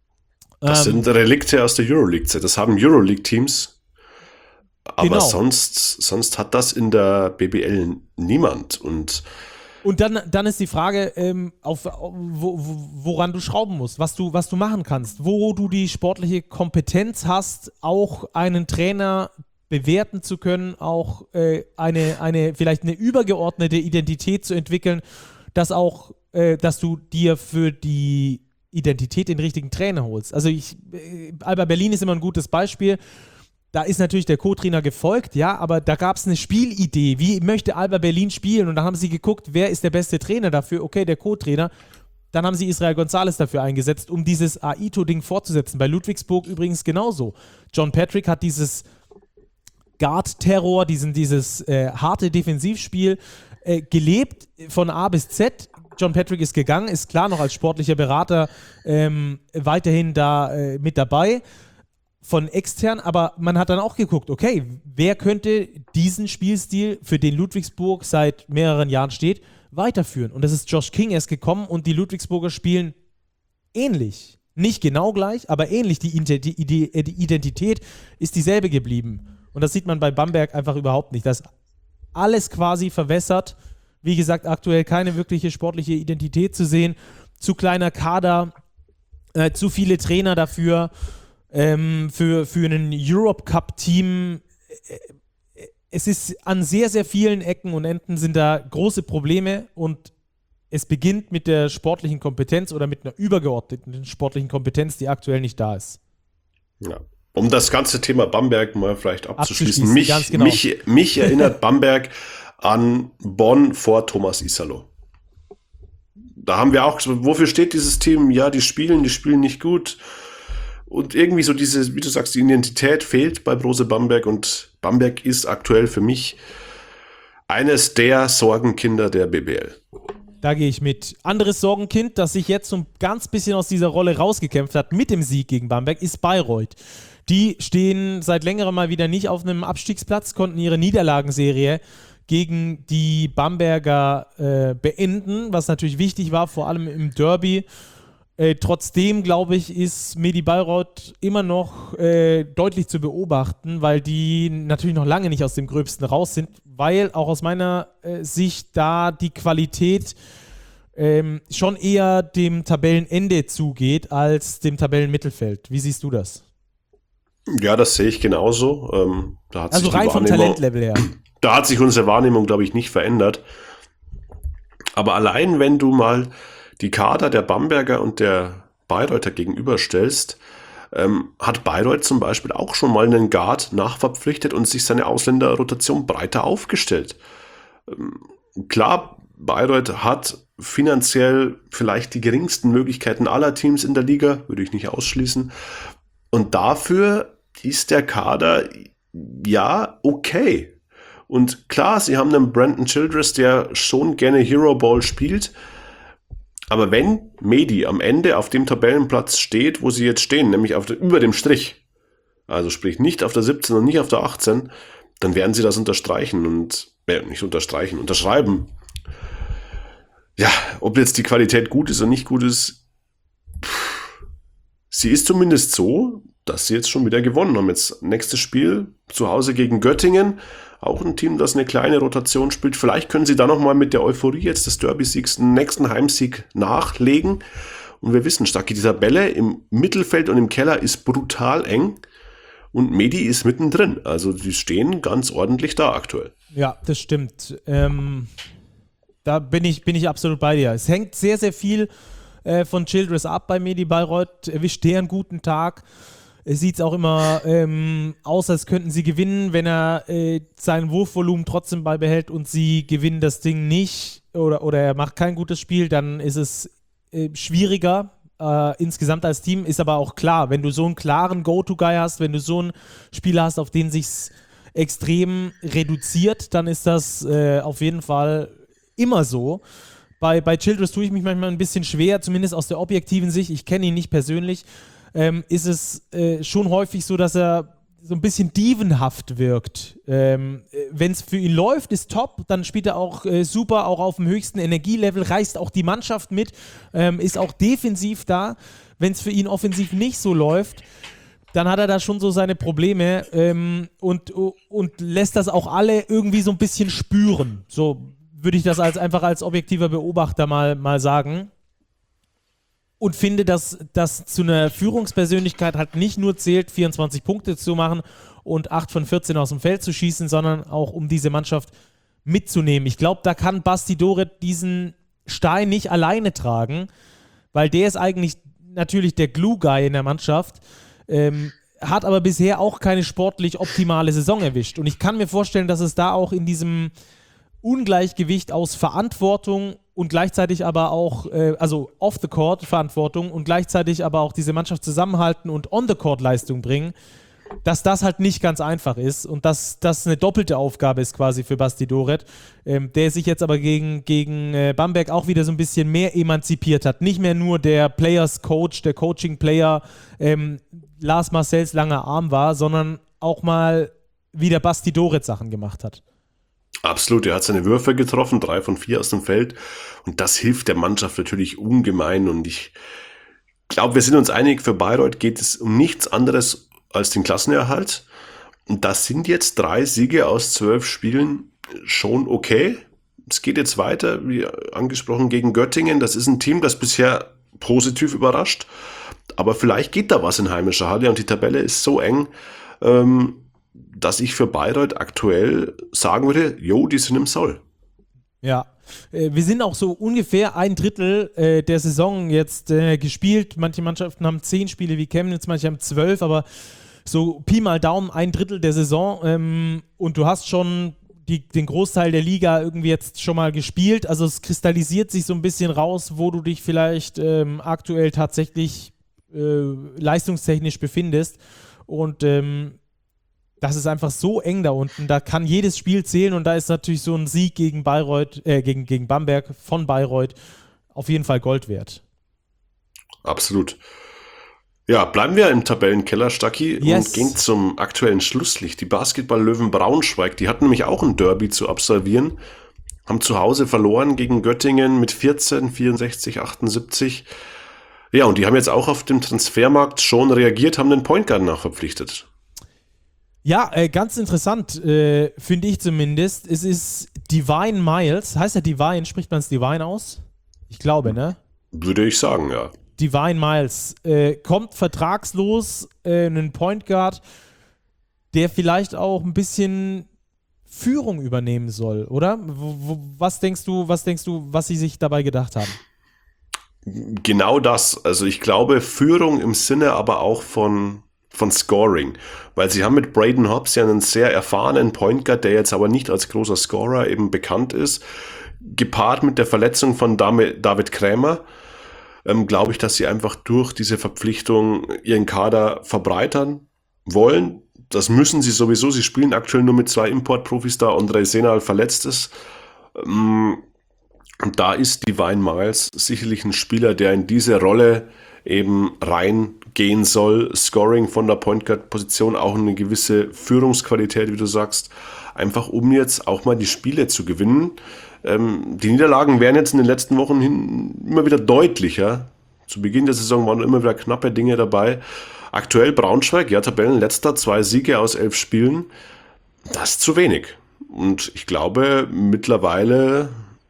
Das ähm, sind Relikte aus der Euroleague-Zeit. Das haben Euroleague-Teams. Aber genau. sonst, sonst hat das in der B B L niemand. Und, und dann, dann ist die Frage, ähm, auf, wo, woran du schrauben musst, was du, was du machen kannst, wo du die sportliche Kompetenz hast, auch einen Trainer bewerten zu können, auch äh, eine, eine, vielleicht eine übergeordnete Identität zu entwickeln, dass auch, äh, dass du dir für die Identität den richtigen Trainer holst. Also ich, äh, Alba Berlin ist immer ein gutes Beispiel. Da ist natürlich der Co-Trainer gefolgt, ja, aber da gab es eine Spielidee. Wie möchte Alba Berlin spielen? Und da haben sie geguckt, wer ist der beste Trainer dafür? Okay, der Co-Trainer. Dann haben sie Israel Gonzalez dafür eingesetzt, um dieses Aito-Ding fortzusetzen. Bei Ludwigsburg übrigens genauso. John Patrick hat dieses Guard-Terror, diesen, dieses äh, harte Defensivspiel äh, gelebt von A bis Z. John Patrick ist gegangen, ist klar noch als sportlicher Berater ähm, weiterhin da äh, mit dabei von extern, aber man hat dann auch geguckt, okay, wer könnte diesen Spielstil, für den Ludwigsburg seit mehreren Jahren steht, weiterführen? Und das ist Josh King erst gekommen und die Ludwigsburger spielen ähnlich. Nicht genau gleich, aber ähnlich. Die, die, die, die Identität ist dieselbe geblieben. Und das sieht man bei Bamberg einfach überhaupt nicht. Das ist alles quasi verwässert. Wie gesagt, aktuell keine wirkliche sportliche Identität zu sehen. Zu kleiner Kader, äh, zu viele Trainer dafür. Ähm, für, für ein Europe-Cup-Team. Äh, es ist an sehr, sehr vielen Ecken und Enden sind da große Probleme und es beginnt mit der sportlichen Kompetenz oder mit einer übergeordneten sportlichen Kompetenz, die aktuell nicht da ist. Ja. Um das ganze Thema Bamberg mal vielleicht abzuschließen, abzuschließen mich, ganz genau. mich, mich erinnert Bamberg an Bonn vor Thomas Isalo. Da haben wir auch gesagt, wofür steht dieses Team? Ja, die spielen, die spielen nicht gut. Und irgendwie so diese, wie du sagst, die Identität fehlt bei Brose Bamberg und Bamberg ist aktuell für mich eines der Sorgenkinder der B B L. Da gehe ich mit. Anderes Sorgenkind, das sich jetzt so ein ganz bisschen aus dieser Rolle rausgekämpft hat mit dem Sieg gegen Bamberg, ist Bayreuth. Die stehen seit längerem mal wieder nicht auf einem Abstiegsplatz, konnten ihre Niederlagenserie gegen die Bamberger äh, beenden, was natürlich wichtig war, vor allem im Derby. Äh, trotzdem, glaube ich, ist Medi Bayreuth immer noch äh, deutlich zu beobachten, weil die natürlich noch lange nicht aus dem Gröbsten raus sind, weil auch aus meiner äh, Sicht da die Qualität ähm, schon eher dem Tabellenende zugeht als dem Tabellenmittelfeld. Wie siehst du das? Ja, das sehe ich genauso. Ähm, da hat Also sich die rein vom Wahrnehmung- Talentlevel her. Da hat sich unsere Wahrnehmung, glaube ich, nicht verändert. Aber allein, wenn du mal die Kader der Bamberger und der Bayreuther gegenüberstellst, ähm, hat Bayreuth zum Beispiel auch schon mal einen Guard nachverpflichtet und sich seine Ausländerrotation breiter aufgestellt. Ähm, klar, Bayreuth hat finanziell vielleicht die geringsten Möglichkeiten aller Teams in der Liga, würde ich nicht ausschließen. Und dafür ist der Kader ja okay. Und klar, sie haben einen Brandon Childress, der schon gerne Hero Ball spielt. Aber wenn Medi am Ende auf dem Tabellenplatz steht, wo sie jetzt stehen, nämlich auf der, über dem Strich, also sprich nicht auf der siebzehn und nicht auf der achtzehn, dann werden sie das unterstreichen und, äh, nicht unterstreichen, unterschreiben. Ja, ob jetzt die Qualität gut ist oder nicht gut ist, pff, sie ist zumindest so, dass sie jetzt schon wieder gewonnen haben. Jetzt nächstes Spiel zu Hause gegen Göttingen. Auch ein Team, das eine kleine Rotation spielt. Vielleicht können sie da nochmal mit der Euphorie jetzt des Derby-Siegs einen nächsten Heimsieg nachlegen. Und wir wissen, Stacki, die Tabelle im Mittelfeld und im Keller ist brutal eng. Und Medi ist mittendrin. Also die stehen ganz ordentlich da aktuell. Ja, das stimmt. Ähm, da bin ich, bin ich absolut bei dir. Es hängt sehr, sehr viel äh, von Childress ab bei Medi Bayreuth. Erwischt der einen guten Tag. Es sieht auch immer ähm, aus, als könnten sie gewinnen, wenn er äh, sein Wurfvolumen trotzdem beibehält und sie gewinnen das Ding nicht oder, oder er macht kein gutes Spiel, dann ist es äh, schwieriger äh, insgesamt als Team. Ist aber auch klar, wenn du so einen klaren Go-To-Guy hast, wenn du so einen Spieler hast, auf den sich's extrem reduziert, dann ist das äh, auf jeden Fall immer so. Bei, bei Childress tue ich mich manchmal ein bisschen schwer, zumindest aus der objektiven Sicht. Ich kenne ihn nicht persönlich. Ähm, ist es äh, schon häufig so, dass er so ein bisschen dievenhaft wirkt. Ähm, wenn es für ihn läuft, ist top, dann spielt er auch äh, super, auch auf dem höchsten Energielevel, reißt auch die Mannschaft mit, ähm, ist auch defensiv da. Wenn es für ihn offensiv nicht so läuft, dann hat er da schon so seine Probleme ähm, und, und lässt das auch alle irgendwie so ein bisschen spüren. So würde ich das als einfach als objektiver Beobachter mal, mal sagen. Und finde, dass das zu einer Führungspersönlichkeit halt nicht nur zählt, vierundzwanzig Punkte zu machen und acht von vierzehn aus dem Feld zu schießen, sondern auch um diese Mannschaft mitzunehmen. Ich glaube, da kann Basti Doret diesen Stein nicht alleine tragen, weil der ist eigentlich natürlich der Glue-Guy in der Mannschaft, ähm, hat aber bisher auch keine sportlich optimale Saison erwischt. Und ich kann mir vorstellen, dass es da auch in diesem Ungleichgewicht aus Verantwortung und gleichzeitig aber auch, äh, also off-the-court-Verantwortung und gleichzeitig aber auch diese Mannschaft zusammenhalten und on-the-court-Leistung bringen, dass das halt nicht ganz einfach ist und dass das eine doppelte Aufgabe ist quasi für Basti Doret, ähm, der sich jetzt aber gegen, gegen äh, Bamberg auch wieder so ein bisschen mehr emanzipiert hat. Nicht mehr nur der Players-Coach, der Coaching-Player ähm, Lars Marcells langer Arm war, sondern auch mal wieder Basti Doret Sachen gemacht hat. Absolut, er hat seine Würfe getroffen, drei von vier aus dem Feld und das hilft der Mannschaft natürlich ungemein und ich glaube, wir sind uns einig, für Bayreuth geht es um nichts anderes als den Klassenerhalt und das sind jetzt drei Siege aus zwölf Spielen schon okay. Es geht jetzt weiter, wie angesprochen, gegen Göttingen, das ist ein Team, das bisher positiv überrascht, aber vielleicht geht da was in heimischer Halle und die Tabelle ist so eng, ähm, dass ich für Bayreuth aktuell sagen würde, jo, die sind im Soll. Ja, äh, wir sind auch so ungefähr ein Drittel äh, der Saison jetzt äh, gespielt. Manche Mannschaften haben zehn Spiele wie Chemnitz, manche haben zwölf, aber so Pi mal Daumen ein Drittel der Saison ähm, und du hast schon die, den Großteil der Liga irgendwie jetzt schon mal gespielt. Also es kristallisiert sich so ein bisschen raus, wo du dich vielleicht ähm, aktuell tatsächlich äh, leistungstechnisch befindest und ähm, das ist einfach so eng da unten, da kann jedes Spiel zählen und da ist natürlich so ein Sieg gegen Bayreuth, äh, gegen, gegen Bamberg von Bayreuth auf jeden Fall Gold wert. Absolut. Ja, bleiben wir im Tabellenkeller, Stacki, yes. und gehen zum aktuellen Schlusslicht. Die Basketball-Löwen Braunschweig, die hatten nämlich auch ein Derby zu absolvieren, haben zu Hause verloren gegen Göttingen mit vierzehn, vierundsechzig, achtundsiebzig. Ja, und die haben jetzt auch auf dem Transfermarkt schon reagiert, haben den Point Guard nachverpflichtet. Ja, äh, ganz interessant, äh, finde ich zumindest. Es ist Divine Miles. Heißt er Divine? Spricht man es Divine aus? Ich glaube, ne? Würde ich sagen, ja. Divine Miles. Äh, kommt vertragslos, äh, einen Point Guard, der vielleicht auch ein bisschen Führung übernehmen soll, oder? W- w- was denkst du, was denkst du, was sie sich dabei gedacht haben? Genau das. Also ich glaube, Führung im Sinne aber auch von, von Scoring. Weil sie haben mit Braden Hobbs ja einen sehr erfahrenen Point Guard, der jetzt aber nicht als großer Scorer eben bekannt ist. Gepaart mit der Verletzung von David Krämer, ähm, glaube ich, dass sie einfach durch diese Verpflichtung ihren Kader verbreitern wollen. Das müssen sie sowieso. Sie spielen aktuell nur mit zwei Importprofis, da Andrei Senal verletzt ist. Ähm, Und da ist Divine Miles sicherlich ein Spieler, der in diese Rolle eben reingehen soll. Scoring von der Point Guard Position, auch eine gewisse Führungsqualität, wie du sagst. Einfach um jetzt auch mal die Spiele zu gewinnen. Ähm, die Niederlagen werden jetzt in den letzten Wochen hin immer wieder deutlicher. Zu Beginn der Saison waren immer wieder knappe Dinge dabei. Aktuell Braunschweig, ja, Tabellenletzter, zwei Siege aus elf Spielen. Das ist zu wenig. Und ich glaube, mittlerweile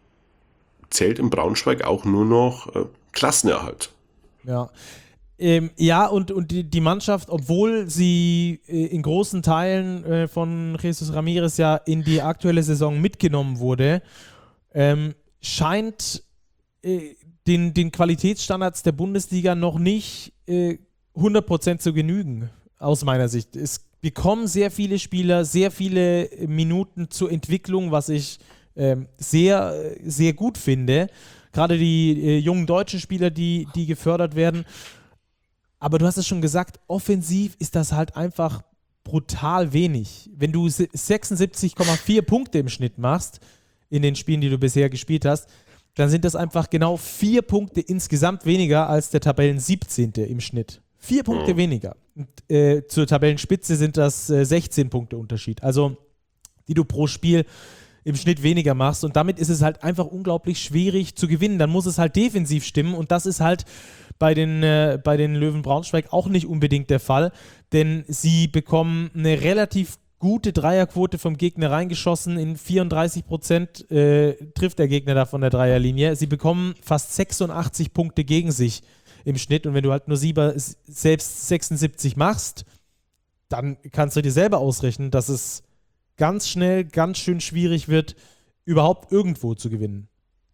zählt in Braunschweig auch nur noch äh, Klassenerhalt. Ja. Ähm, ja, und, und die, die Mannschaft, obwohl sie äh, in großen Teilen äh, von Jesus Ramirez ja in die aktuelle Saison mitgenommen wurde, ähm, scheint äh, den, den Qualitätsstandards der Bundesliga noch nicht äh, hundert Prozent zu genügen, aus meiner Sicht. Es bekommen sehr viele Spieler sehr viele Minuten zur Entwicklung, was ich ähm, sehr, sehr gut finde. Gerade die äh, jungen deutschen Spieler, die, die gefördert werden. Aber du hast es schon gesagt, offensiv ist das halt einfach brutal wenig. Wenn du sechsundsiebzig Komma vier Punkte im Schnitt machst, in den Spielen, die du bisher gespielt hast, dann sind das einfach genau vier Punkte insgesamt weniger als der Tabellen siebzehnte im Schnitt. Vier Punkte mhm. weniger. Und, äh, zur Tabellenspitze sind das äh, sechzehn Punkte Unterschied. Also, die du pro Spiel im Schnitt weniger machst. Und damit ist es halt einfach unglaublich schwierig zu gewinnen. Dann muss es halt defensiv stimmen. Und das ist halt bei den, äh, bei den Löwen Braunschweig auch nicht unbedingt der Fall. Denn sie bekommen eine relativ gute Dreierquote vom Gegner reingeschossen. In vierunddreißig Prozent äh, trifft der Gegner da von der Dreierlinie. Sie bekommen fast sechsundachtzig Punkte gegen sich im Schnitt. Und wenn du halt nur sieben, selbst sechsundsiebzig machst, dann kannst du dir selber ausrechnen, dass es ganz schnell, ganz schön schwierig wird, überhaupt irgendwo zu gewinnen.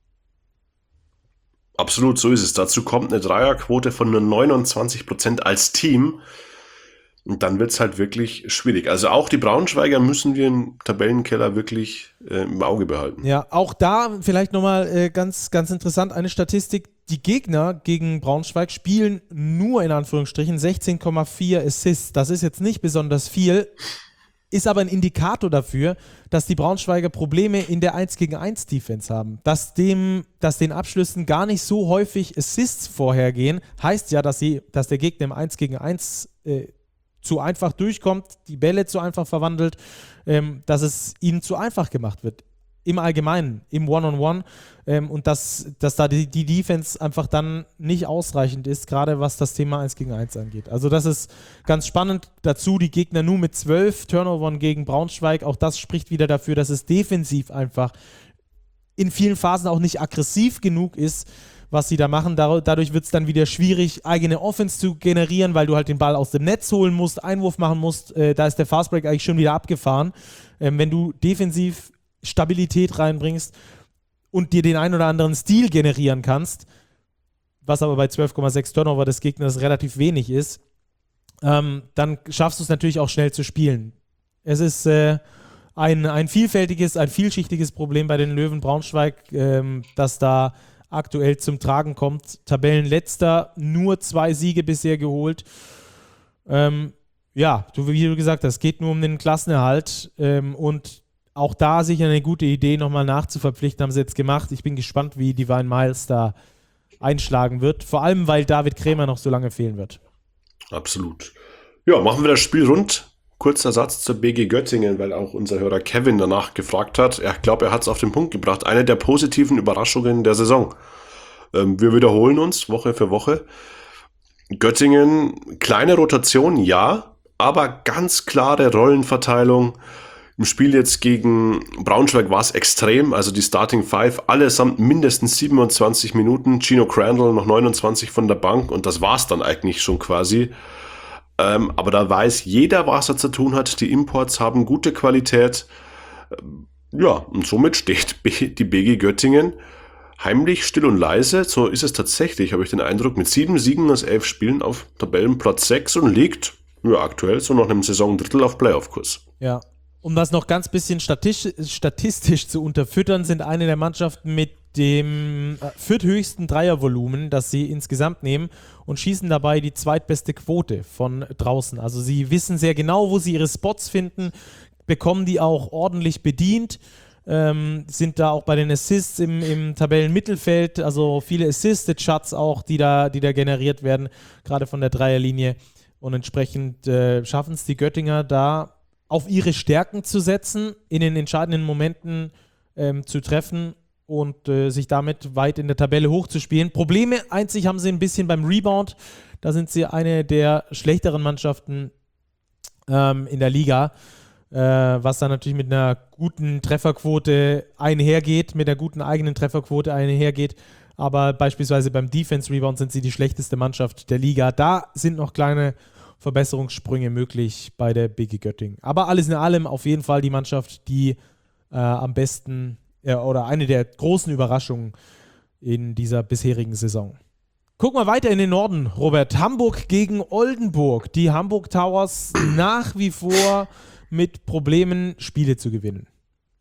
Absolut, so ist es. Dazu kommt eine Dreierquote von nur neunundzwanzig Prozent als Team. Und dann wird es halt wirklich schwierig. Also auch die Braunschweiger müssen wir im Tabellenkeller wirklich äh, im Auge behalten. Ja, auch da vielleicht nochmal äh, ganz, ganz interessant eine Statistik. Die Gegner gegen Braunschweig spielen nur in Anführungsstrichen sechzehn Komma vier Assists. Das ist jetzt nicht besonders viel, ist aber ein Indikator dafür, dass die Braunschweiger Probleme in der eins gegen eins Defense haben. Dass, dem, dass den Abschlüssen gar nicht so häufig Assists vorhergehen, heißt ja, dass, sie, dass der Gegner im eins gegen eins äh, zu einfach durchkommt, die Bälle zu einfach verwandelt, ähm, dass es ihnen zu einfach gemacht wird. Im Allgemeinen, im One-on-One ähm, und dass, dass da die, die Defense einfach dann nicht ausreichend ist, gerade was das Thema eins gegen eins angeht. Also das ist ganz spannend. Dazu die Gegner nur mit zwölf Turnovern gegen Braunschweig. Auch das spricht wieder dafür, dass es defensiv einfach in vielen Phasen auch nicht aggressiv genug ist, was sie da machen. Dadurch wird es dann wieder schwierig, eigene Offense zu generieren, weil du halt den Ball aus dem Netz holen musst, Einwurf machen musst. Äh, da ist der Fastbreak eigentlich schon wieder abgefahren. Ähm, wenn du defensiv Stabilität reinbringst und dir den ein oder anderen Stil generieren kannst, was aber bei zwölf Komma sechs Turnover des Gegners relativ wenig ist, ähm, dann schaffst du es natürlich auch schnell zu spielen. Es ist äh, ein, ein vielfältiges, ein vielschichtiges Problem bei den Löwen Braunschweig, ähm, dass da aktuell zum Tragen kommt. Tabellenletzter, nur zwei Siege bisher geholt. Ähm, ja, du, wie du gesagt hast, es geht nur um den Klassenerhalt ähm, und auch da sicher eine gute Idee, nochmal nachzuverpflichten, haben sie jetzt gemacht. Ich bin gespannt, wie Divine Miles da einschlagen wird. Vor allem, weil David Krämer noch so lange fehlen wird. Absolut. Ja, machen wir das Spiel rund. Kurzer Satz zur B G Göttingen, weil auch unser Hörer Kevin danach gefragt hat. Ich glaube, er hat es auf den Punkt gebracht. Eine der positiven Überraschungen der Saison. Ähm, wir wiederholen uns Woche für Woche. Göttingen, kleine Rotation, ja, aber ganz klare Rollenverteilung. Im Spiel jetzt gegen Braunschweig war es extrem, also die Starting Five allesamt mindestens siebenundzwanzig Minuten, Gino Crandall noch neunundzwanzig von der Bank und das war's dann eigentlich schon quasi. Ähm, aber da weiß jeder, was er zu tun hat. Die Imports haben gute Qualität. Ja, und somit steht B- die B G Göttingen heimlich, still und leise. So ist es tatsächlich, habe ich den Eindruck, mit sieben Siegen aus elf Spielen auf Tabellenplatz sechs und liegt ja, aktuell so nach einem Saisondrittel auf Playoff-Kurs. Ja. Um das noch ganz bisschen statistisch, statistisch zu unterfüttern, sind eine der Mannschaften mit dem vierthöchsten Dreiervolumen, das sie insgesamt nehmen und schießen dabei die zweitbeste Quote von draußen. Also sie wissen sehr genau, wo sie ihre Spots finden, bekommen die auch ordentlich bedient, ähm, sind da auch bei den Assists im, im Tabellenmittelfeld, also viele Assisted Shots auch, die da, die da generiert werden, gerade von der Dreierlinie und entsprechend äh, schaffen es die Göttinger da auf ihre Stärken zu setzen, in den entscheidenden Momenten ähm, zu treffen und äh, sich damit weit in der Tabelle hochzuspielen. Probleme einzig haben sie ein bisschen beim Rebound. Da sind sie eine der schlechteren Mannschaften ähm, in der Liga, äh, was dann natürlich mit einer guten Trefferquote einhergeht, mit einer guten eigenen Trefferquote einhergeht. Aber beispielsweise beim Defense-Rebound sind sie die schlechteste Mannschaft der Liga. Da sind noch kleine Verbesserungssprünge möglich bei der B G Göttingen. Aber alles in allem auf jeden Fall die Mannschaft, die äh, am besten äh, oder eine der großen Überraschungen in dieser bisherigen Saison. Gucken wir weiter in den Norden, Robert. Hamburg gegen Oldenburg. Die Hamburg Towers nach wie vor mit Problemen, Spiele zu gewinnen.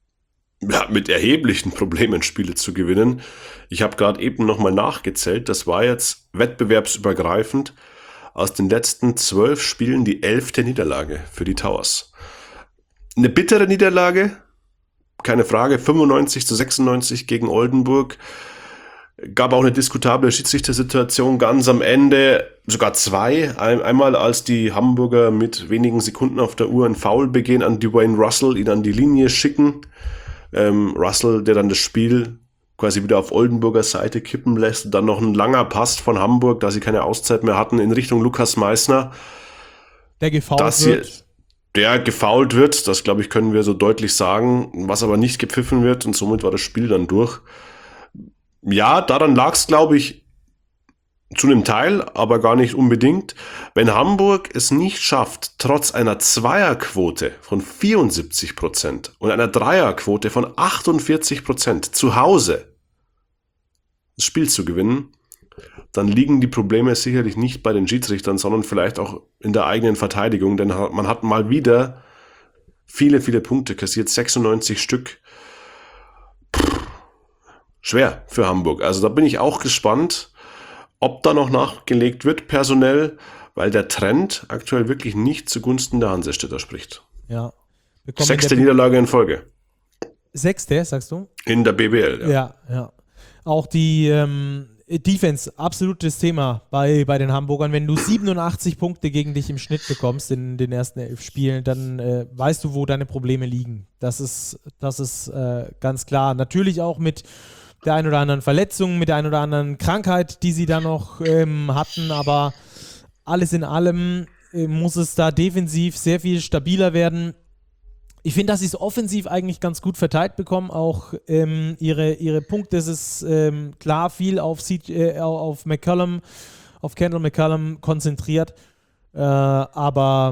Ja, mit erheblichen Problemen Spiele zu gewinnen. Ich habe gerade eben nochmal nachgezählt. Das war jetzt wettbewerbsübergreifend aus den letzten zwölf Spielen die elfte Niederlage für die Towers. Eine bittere Niederlage, keine Frage, fünfundneunzig zu sechsundneunzig gegen Oldenburg. Gab auch eine diskutable Schiedsrichtersituation ganz am Ende, sogar zwei. Ein, einmal als die Hamburger mit wenigen Sekunden auf der Uhr einen Foul begehen an Dwayne Russell, ihn an die Linie schicken. Ähm, Russell, der dann das Spiel quasi wieder auf Oldenburger Seite kippen lässt. Und dann noch ein langer Pass von Hamburg, da sie keine Auszeit mehr hatten, in Richtung Lukas Meissner. Der gefoult dass wird. Hier, der gefoult wird, das glaube ich können wir so deutlich sagen, was aber nicht gepfiffen wird und somit war das Spiel dann durch. Ja, daran lag es glaube ich zu einem Teil, aber gar nicht unbedingt. Wenn Hamburg es nicht schafft, trotz einer Zweierquote von vierundsiebzig Prozent und einer Dreierquote von achtundvierzig Prozent zu Hause das Spiel zu gewinnen, dann liegen die Probleme sicherlich nicht bei den Schiedsrichtern, sondern vielleicht auch in der eigenen Verteidigung, denn man hat mal wieder viele, viele Punkte kassiert, sechsundneunzig Stück. Puh, schwer für Hamburg. Also da bin ich auch gespannt, ob da noch nachgelegt wird personell, weil der Trend aktuell wirklich nicht zugunsten der Hansestädter spricht. Ja. Sechste Niederlage in Folge. Sechste, sagst du? In der B B L, ja. Ja, ja. Auch die ähm, Defense, absolutes Thema bei, bei den Hamburgern. Wenn du siebenundachtzig Punkte gegen dich im Schnitt bekommst in den ersten elf Spielen, dann äh, weißt du, wo deine Probleme liegen. Das ist, das ist äh, ganz klar. Natürlich auch mit der ein oder anderen Verletzung, mit der ein oder anderen Krankheit, die sie da noch ähm, hatten, aber alles in allem äh, muss es da defensiv sehr viel stabiler werden. Ich finde, dass sie es offensiv eigentlich ganz gut verteilt bekommen, auch ähm, ihre, ihre Punkte, es ist ähm, klar viel auf, C- äh, auf McCollum, auf Kendall McCollum konzentriert, äh, aber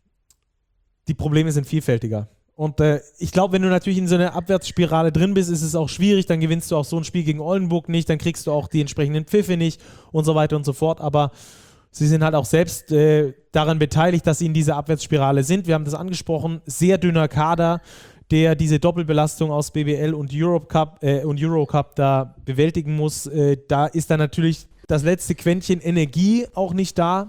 die Probleme sind vielfältiger. Und äh, ich glaube, wenn du natürlich in so einer Abwärtsspirale drin bist, ist es auch schwierig, dann gewinnst du auch so ein Spiel gegen Oldenburg nicht, dann kriegst du auch die entsprechenden Pfiffe nicht und so weiter und so fort, aber sie sind halt auch selbst äh, daran beteiligt, dass sie in dieser Abwärtsspirale sind. Wir haben das angesprochen, sehr dünner Kader, der diese Doppelbelastung aus B B L und Eurocup äh, und Eurocup da bewältigen muss. Äh, da ist dann natürlich das letzte Quäntchen Energie auch nicht da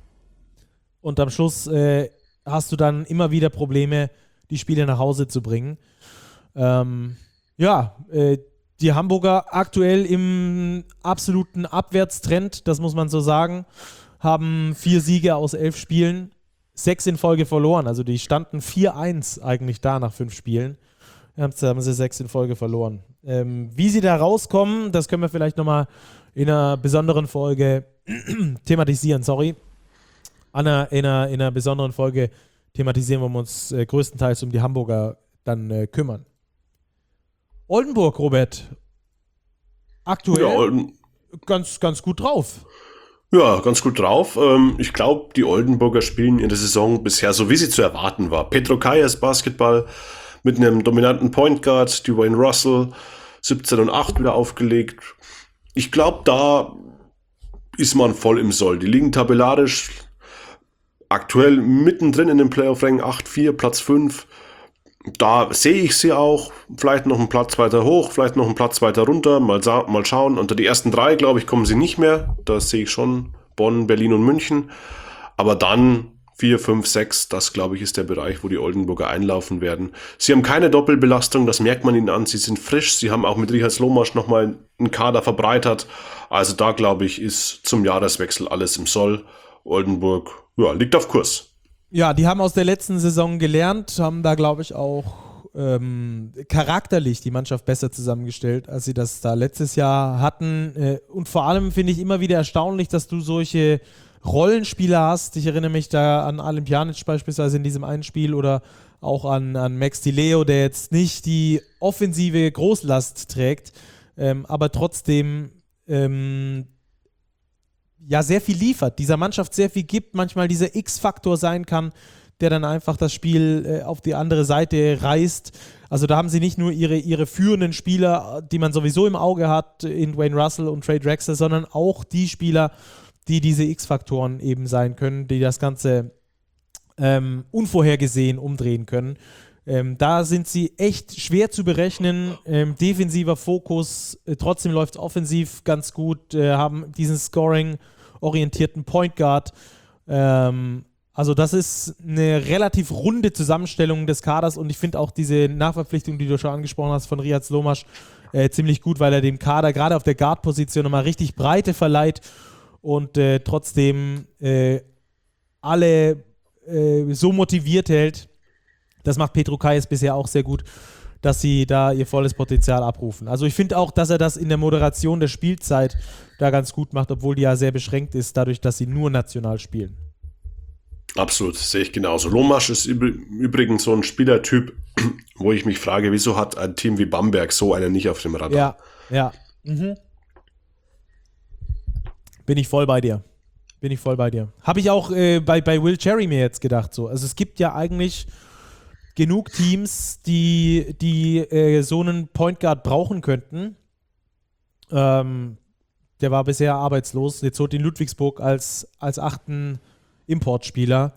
und am Schluss äh, hast du dann immer wieder Probleme, die Spiele nach Hause zu bringen. Ähm, ja, äh, die Hamburger aktuell im absoluten Abwärtstrend, das muss man so sagen, haben vier Siege aus elf Spielen, sechs in Folge verloren. Also die standen vier eins eigentlich da nach fünf Spielen. Jetzt haben sie sechs in Folge verloren. Ähm, wie sie da rauskommen, das können wir vielleicht nochmal in einer besonderen Folge thematisieren, sorry. An einer, in, einer, in einer besonderen Folge thematisieren, wo wir uns äh, größtenteils um die Hamburger dann äh, kümmern. Oldenburg, Robert, aktuell Ja, Olden- ganz, ganz gut drauf. Ja, ganz gut drauf. Ähm, Ich glaube, die Oldenburger spielen in der Saison bisher so, wie sie zu erwarten war. Petro Kayas Basketball mit einem dominanten Point Guard, Dwayne Russell, siebzehn und acht wieder aufgelegt. Ich glaube, da ist man voll im Soll. Die liegen tabellarisch aktuell mittendrin in den Playoff-Rängen, acht vier, Platz fünf. Da sehe ich sie auch. Vielleicht noch einen Platz weiter hoch, vielleicht noch einen Platz weiter runter. Mal, sa- mal schauen. Unter die ersten drei, glaube ich, kommen sie nicht mehr. Da sehe ich schon Bonn, Berlin und München. Aber dann vier, fünf, sechs, das, glaube ich, ist der Bereich, wo die Oldenburger einlaufen werden. Sie haben keine Doppelbelastung, das merkt man ihnen an. Sie sind frisch. Sie haben auch mit Richard Slomasch nochmal einen Kader verbreitert. Also da, glaube ich, ist zum Jahreswechsel alles im Soll. Oldenburg, ja, liegt auf Kurs. Ja, die haben aus der letzten Saison gelernt, haben da, glaube ich, auch ähm, charakterlich die Mannschaft besser zusammengestellt, als sie das da letztes Jahr hatten. Äh, und vor allem finde ich immer wieder erstaunlich, dass du solche Rollenspieler hast. Ich erinnere mich da an Alen Pjanic beispielsweise in diesem einen Spiel oder auch an, an Max Di Leo, der jetzt nicht die offensive Großlast trägt, ähm, aber trotzdem ähm, ja sehr viel liefert, dieser Mannschaft sehr viel gibt, manchmal dieser X-Faktor sein kann, der dann einfach das Spiel äh, auf die andere Seite reißt. Also da haben sie nicht nur ihre, ihre führenden Spieler, die man sowieso im Auge hat, in Dwayne Russell und Trey Drexler, sondern auch die Spieler, die diese X-Faktoren eben sein können, die das Ganze ähm, unvorhergesehen umdrehen können. Ähm, da sind sie echt schwer zu berechnen. Ähm, defensiver Fokus, äh, trotzdem läuft es offensiv ganz gut, äh, haben diesen Scoring-orientierten Point Guard. Ähm, also das ist eine relativ runde Zusammenstellung des Kaders und ich finde auch diese Nachverpflichtung, die du schon angesprochen hast, von Richard Slomasch, äh, ziemlich gut, weil er dem Kader gerade auf der Guard-Position nochmal richtig Breite verleiht und äh, trotzdem äh, alle äh, so motiviert hält. Das macht Petro Kayas bisher auch sehr gut, dass sie da ihr volles Potenzial abrufen. Also ich finde auch, dass er das in der Moderation der Spielzeit da ganz gut macht, obwohl die ja sehr beschränkt ist, dadurch, dass sie nur national spielen. Absolut, sehe ich genauso. Lomasch ist übrigens so ein Spielertyp, wo ich mich frage, wieso hat ein Team wie Bamberg so einen nicht auf dem Radar? Ja, ja. Mhm. Bin ich voll bei dir. Bin ich voll bei dir. Habe ich auch äh, bei, bei Will Cherry mir jetzt gedacht. So. Also es gibt ja eigentlich genug Teams, die, die äh, so einen Point Guard brauchen könnten. Ähm, der war bisher arbeitslos. Jetzt holt ihn Ludwigsburg als, als achten Importspieler.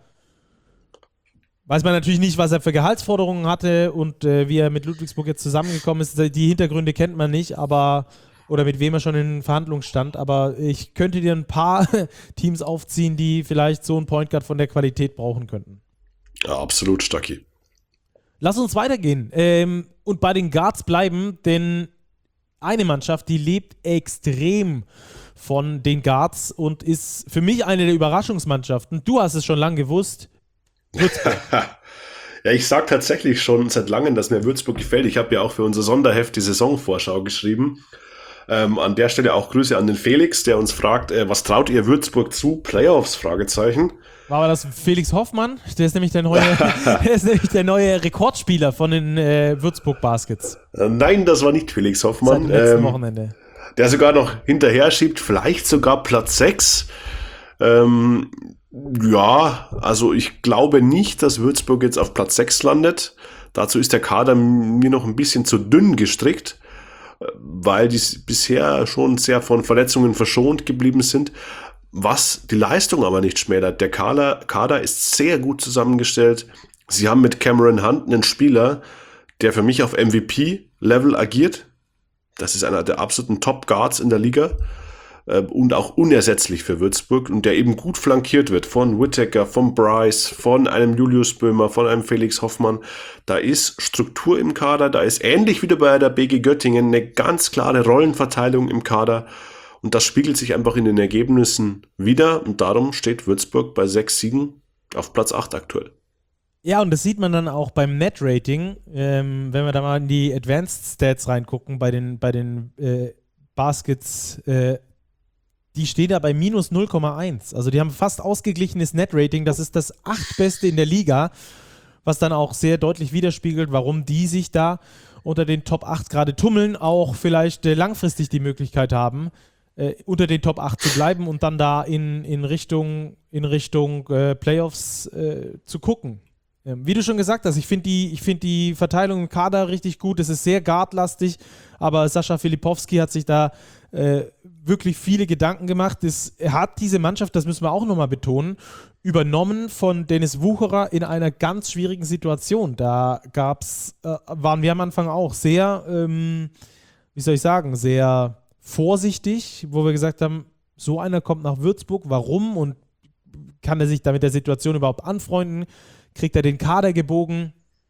Weiß man natürlich nicht, was er für Gehaltsforderungen hatte und äh, wie er mit Ludwigsburg jetzt zusammengekommen ist. Die Hintergründe kennt man nicht, aber oder mit wem er schon in Verhandlungen stand. Aber ich könnte dir ein paar Teams aufziehen, die vielleicht so einen Point Guard von der Qualität brauchen könnten. Ja, absolut, Stacki. Lass uns weitergehen ähm, und bei den Guards bleiben, denn eine Mannschaft, die lebt extrem von den Guards und ist für mich eine der Überraschungsmannschaften. Du hast es schon lange gewusst. Würzburg. Ja, ich sage tatsächlich schon seit langem, dass mir Würzburg gefällt. Ich habe ja auch für unser Sonderheft die Saisonvorschau geschrieben. Ähm, an der Stelle auch Grüße an den Felix, der uns fragt, äh, was traut ihr Würzburg zu? Playoffs? Fragezeichen. War aber das Felix Hoffmann? Der ist nämlich der neue, der ist nämlich der neue Rekordspieler von den äh, Würzburg Baskets. Äh, nein, das war nicht Felix Hoffmann. Seit dem letzten ähm, Wochenende. Der sogar noch hinterher schiebt, vielleicht sogar Platz sechs. Ähm, ja, also ich glaube nicht, dass Würzburg jetzt auf Platz sechs landet. Dazu ist der Kader mir noch ein bisschen zu dünn gestrickt, weil die bisher schon sehr von Verletzungen verschont geblieben sind, was die Leistung aber nicht schmälert. Der Kader, Kader ist sehr gut zusammengestellt. Sie haben mit Cameron Hunt einen Spieler, der für mich auf M V P-Level agiert. Das ist einer der absoluten Top-Guards in der Liga äh, und auch unersetzlich für Würzburg und der eben gut flankiert wird von Whittaker, von Bryce, von einem Julius Böhmer, von einem Felix Hoffmann. Da ist Struktur im Kader, da ist ähnlich wie bei der B G Göttingen eine ganz klare Rollenverteilung im Kader und das spiegelt sich einfach in den Ergebnissen wieder und darum steht Würzburg bei sechs Siegen auf Platz acht aktuell. Ja, und das sieht man dann auch beim Net-Rating, ähm, wenn wir da mal in die Advanced Stats reingucken, bei den, bei den äh, Baskets, äh, die stehen da bei minus null Komma eins. Also die haben fast ausgeglichenes Net-Rating. Das ist das achtbeste in der Liga, was dann auch sehr deutlich widerspiegelt, warum die sich da unter den Top acht gerade tummeln, auch vielleicht äh, langfristig die Möglichkeit haben, äh, unter den Top acht zu bleiben und dann da in, in Richtung, in Richtung äh, Playoffs äh, zu gucken. Ähm, wie du schon gesagt hast, ich finde die, ich find die Verteilung im Kader richtig gut. Es ist sehr guardlastig, aber Sascha Filipowski hat sich da äh, wirklich viele Gedanken gemacht. Es, er hat diese Mannschaft, das müssen wir auch nochmal betonen, übernommen von Dennis Wucherer in einer ganz schwierigen Situation. Da gab's, äh, waren wir am Anfang auch sehr, ähm, wie soll ich sagen, sehr vorsichtig, wo wir gesagt haben, so einer kommt nach Würzburg, warum und kann er sich da mit der Situation überhaupt anfreunden? Kriegt er den Kader gebogen?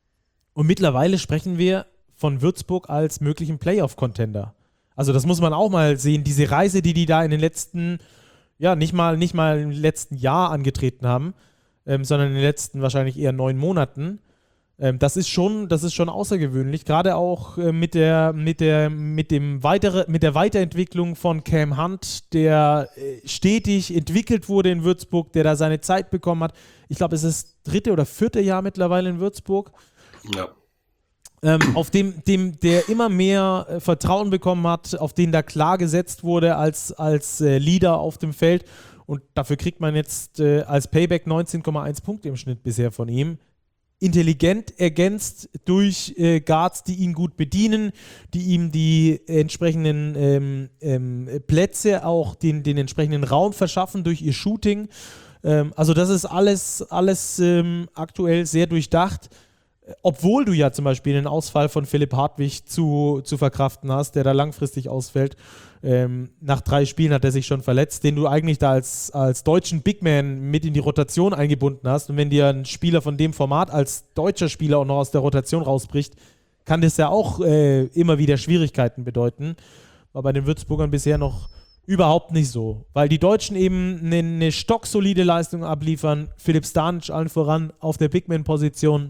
Und mittlerweile sprechen wir von Würzburg als möglichen Playoff-Contender. Also das muss man auch mal sehen, diese Reise, die die da in den letzten, ja, nicht mal, nicht mal im letzten Jahr angetreten haben, ähm, sondern in den letzten wahrscheinlich eher neun Monaten. Ähm, das ist schon, das ist schon außergewöhnlich, gerade auch äh, mit der, mit der, mit dem weitere, mit der Weiterentwicklung von Cam Hunt, der äh, stetig entwickelt wurde in Würzburg, der da seine Zeit bekommen hat. Ich glaube, es ist das dritte oder vierte Jahr mittlerweile in Würzburg. Ja. Ähm, auf dem, dem, der immer mehr äh, Vertrauen bekommen hat, auf den da klar gesetzt wurde als, als äh, Leader auf dem Feld. Und dafür kriegt man jetzt äh, als Payback neunzehn Komma eins Punkte im Schnitt bisher von ihm. Intelligent ergänzt durch äh, Guards, die ihn gut bedienen, die ihm die entsprechenden ähm, ähm, Plätze, auch den, den entsprechenden Raum verschaffen durch ihr Shooting. Ähm, also das ist alles, alles ähm, aktuell sehr durchdacht. Obwohl du ja zum Beispiel den Ausfall von Philipp Hartwig zu, zu verkraften hast, der da langfristig ausfällt. Ähm, nach drei Spielen hat er sich schon verletzt, den du eigentlich da als, als deutschen Bigman mit in die Rotation eingebunden hast. Und wenn dir ein Spieler von dem Format als deutscher Spieler auch noch aus der Rotation rausbricht, kann das ja auch äh, immer wieder Schwierigkeiten bedeuten. War bei den Würzburgern bisher noch überhaupt nicht so. Weil die Deutschen eben eine, eine stocksolide Leistung abliefern. Philipp Stanic allen voran auf der Bigman-Position.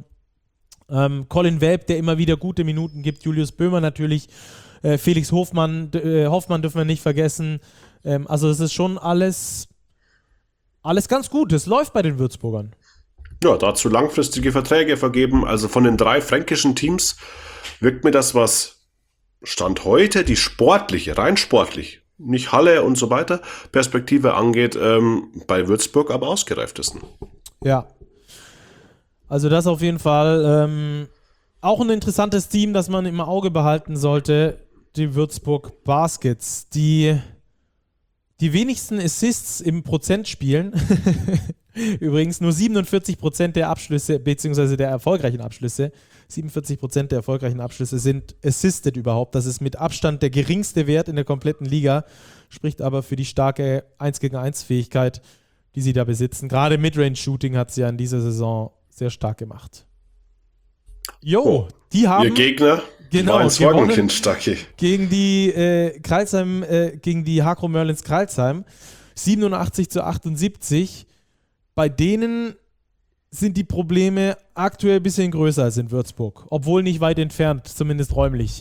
Ähm, Colin Welp, der immer wieder gute Minuten gibt, Julius Böhmer natürlich, äh, Felix Hofmann, äh, Hoffmann dürfen wir nicht vergessen. Ähm, also es ist schon alles, alles ganz gut. Es läuft bei den Würzburgern. Ja, dazu langfristige Verträge vergeben. Also von den drei fränkischen Teams wirkt mir das, was Stand heute die sportliche, rein sportlich, nicht Halle und so weiter, Perspektive angeht, ähm, bei Würzburg aber ausgereiftesten. Ja. Also das auf jeden Fall ähm, auch ein interessantes Team, das man im Auge behalten sollte, die Würzburg Baskets, die die wenigsten Assists im Prozent spielen. Übrigens nur siebenundvierzig Prozent der Abschlüsse, beziehungsweise der erfolgreichen Abschlüsse, siebenundvierzig Prozent der erfolgreichen Abschlüsse sind assisted überhaupt. Das ist mit Abstand der geringste Wert in der kompletten Liga, spricht aber für die starke eins gegen eins Fähigkeit, die sie da besitzen. Gerade Midrange-Shooting hat sie ja in dieser Saison sehr stark gemacht. Jo, oh, die haben... Ihr Gegner genau, ins Sorgenkind Stacki. Gegen die äh, Kreilsheim, äh, gegen die Hakro Merlins Kreilsheim. siebenundachtzig zu achtundsiebzig. Bei denen sind die Probleme aktuell ein bisschen größer als in Würzburg. Obwohl nicht weit entfernt, zumindest räumlich.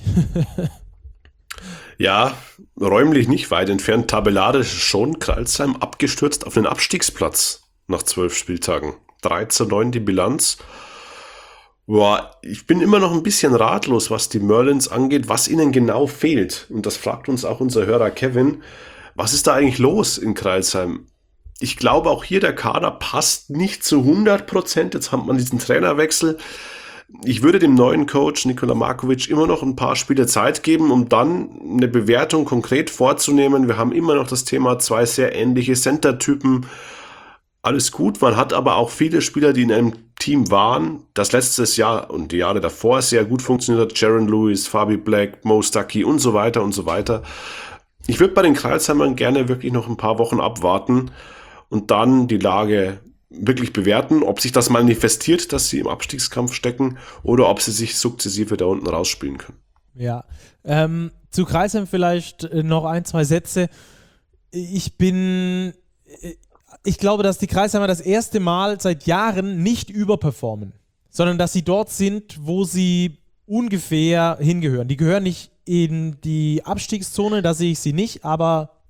Ja, räumlich nicht weit entfernt. Tabellarisch schon. Kreilsheim abgestürzt auf den Abstiegsplatz nach zwölf Spieltagen. drei zu neun die Bilanz. Boah, ich bin immer noch ein bisschen ratlos, was die Merlins angeht, was ihnen genau fehlt. Und das fragt uns auch unser Hörer Kevin. Was ist da eigentlich los in Kreilsheim? Ich glaube, auch hier der Kader passt nicht zu hundert Prozent. Jetzt hat man diesen Trainerwechsel. Ich würde dem neuen Coach Nikola Markovic immer noch ein paar Spiele Zeit geben, um dann eine Bewertung konkret vorzunehmen. Wir haben immer noch das Thema zwei sehr ähnliche Center-Typen. Alles gut, man hat aber auch viele Spieler, die in einem Team waren, das letztes Jahr und die Jahre davor sehr gut funktioniert hat. Jaron Lewis, Fabi Black, Mo Stuckey und so weiter und so weiter. Ich würde bei den Kreilsheimern gerne wirklich noch ein paar Wochen abwarten und dann die Lage wirklich bewerten, ob sich das manifestiert, dass sie im Abstiegskampf stecken oder ob sie sich sukzessive da unten rausspielen können. Ja, ähm, zu Kreilsheim vielleicht noch ein, zwei Sätze. Ich bin... Ich glaube, dass die Kreisheimer das erste Mal seit Jahren nicht überperformen, sondern dass sie dort sind, wo sie ungefähr hingehören. Die gehören nicht in die Abstiegszone, da sehe ich sie nicht, aber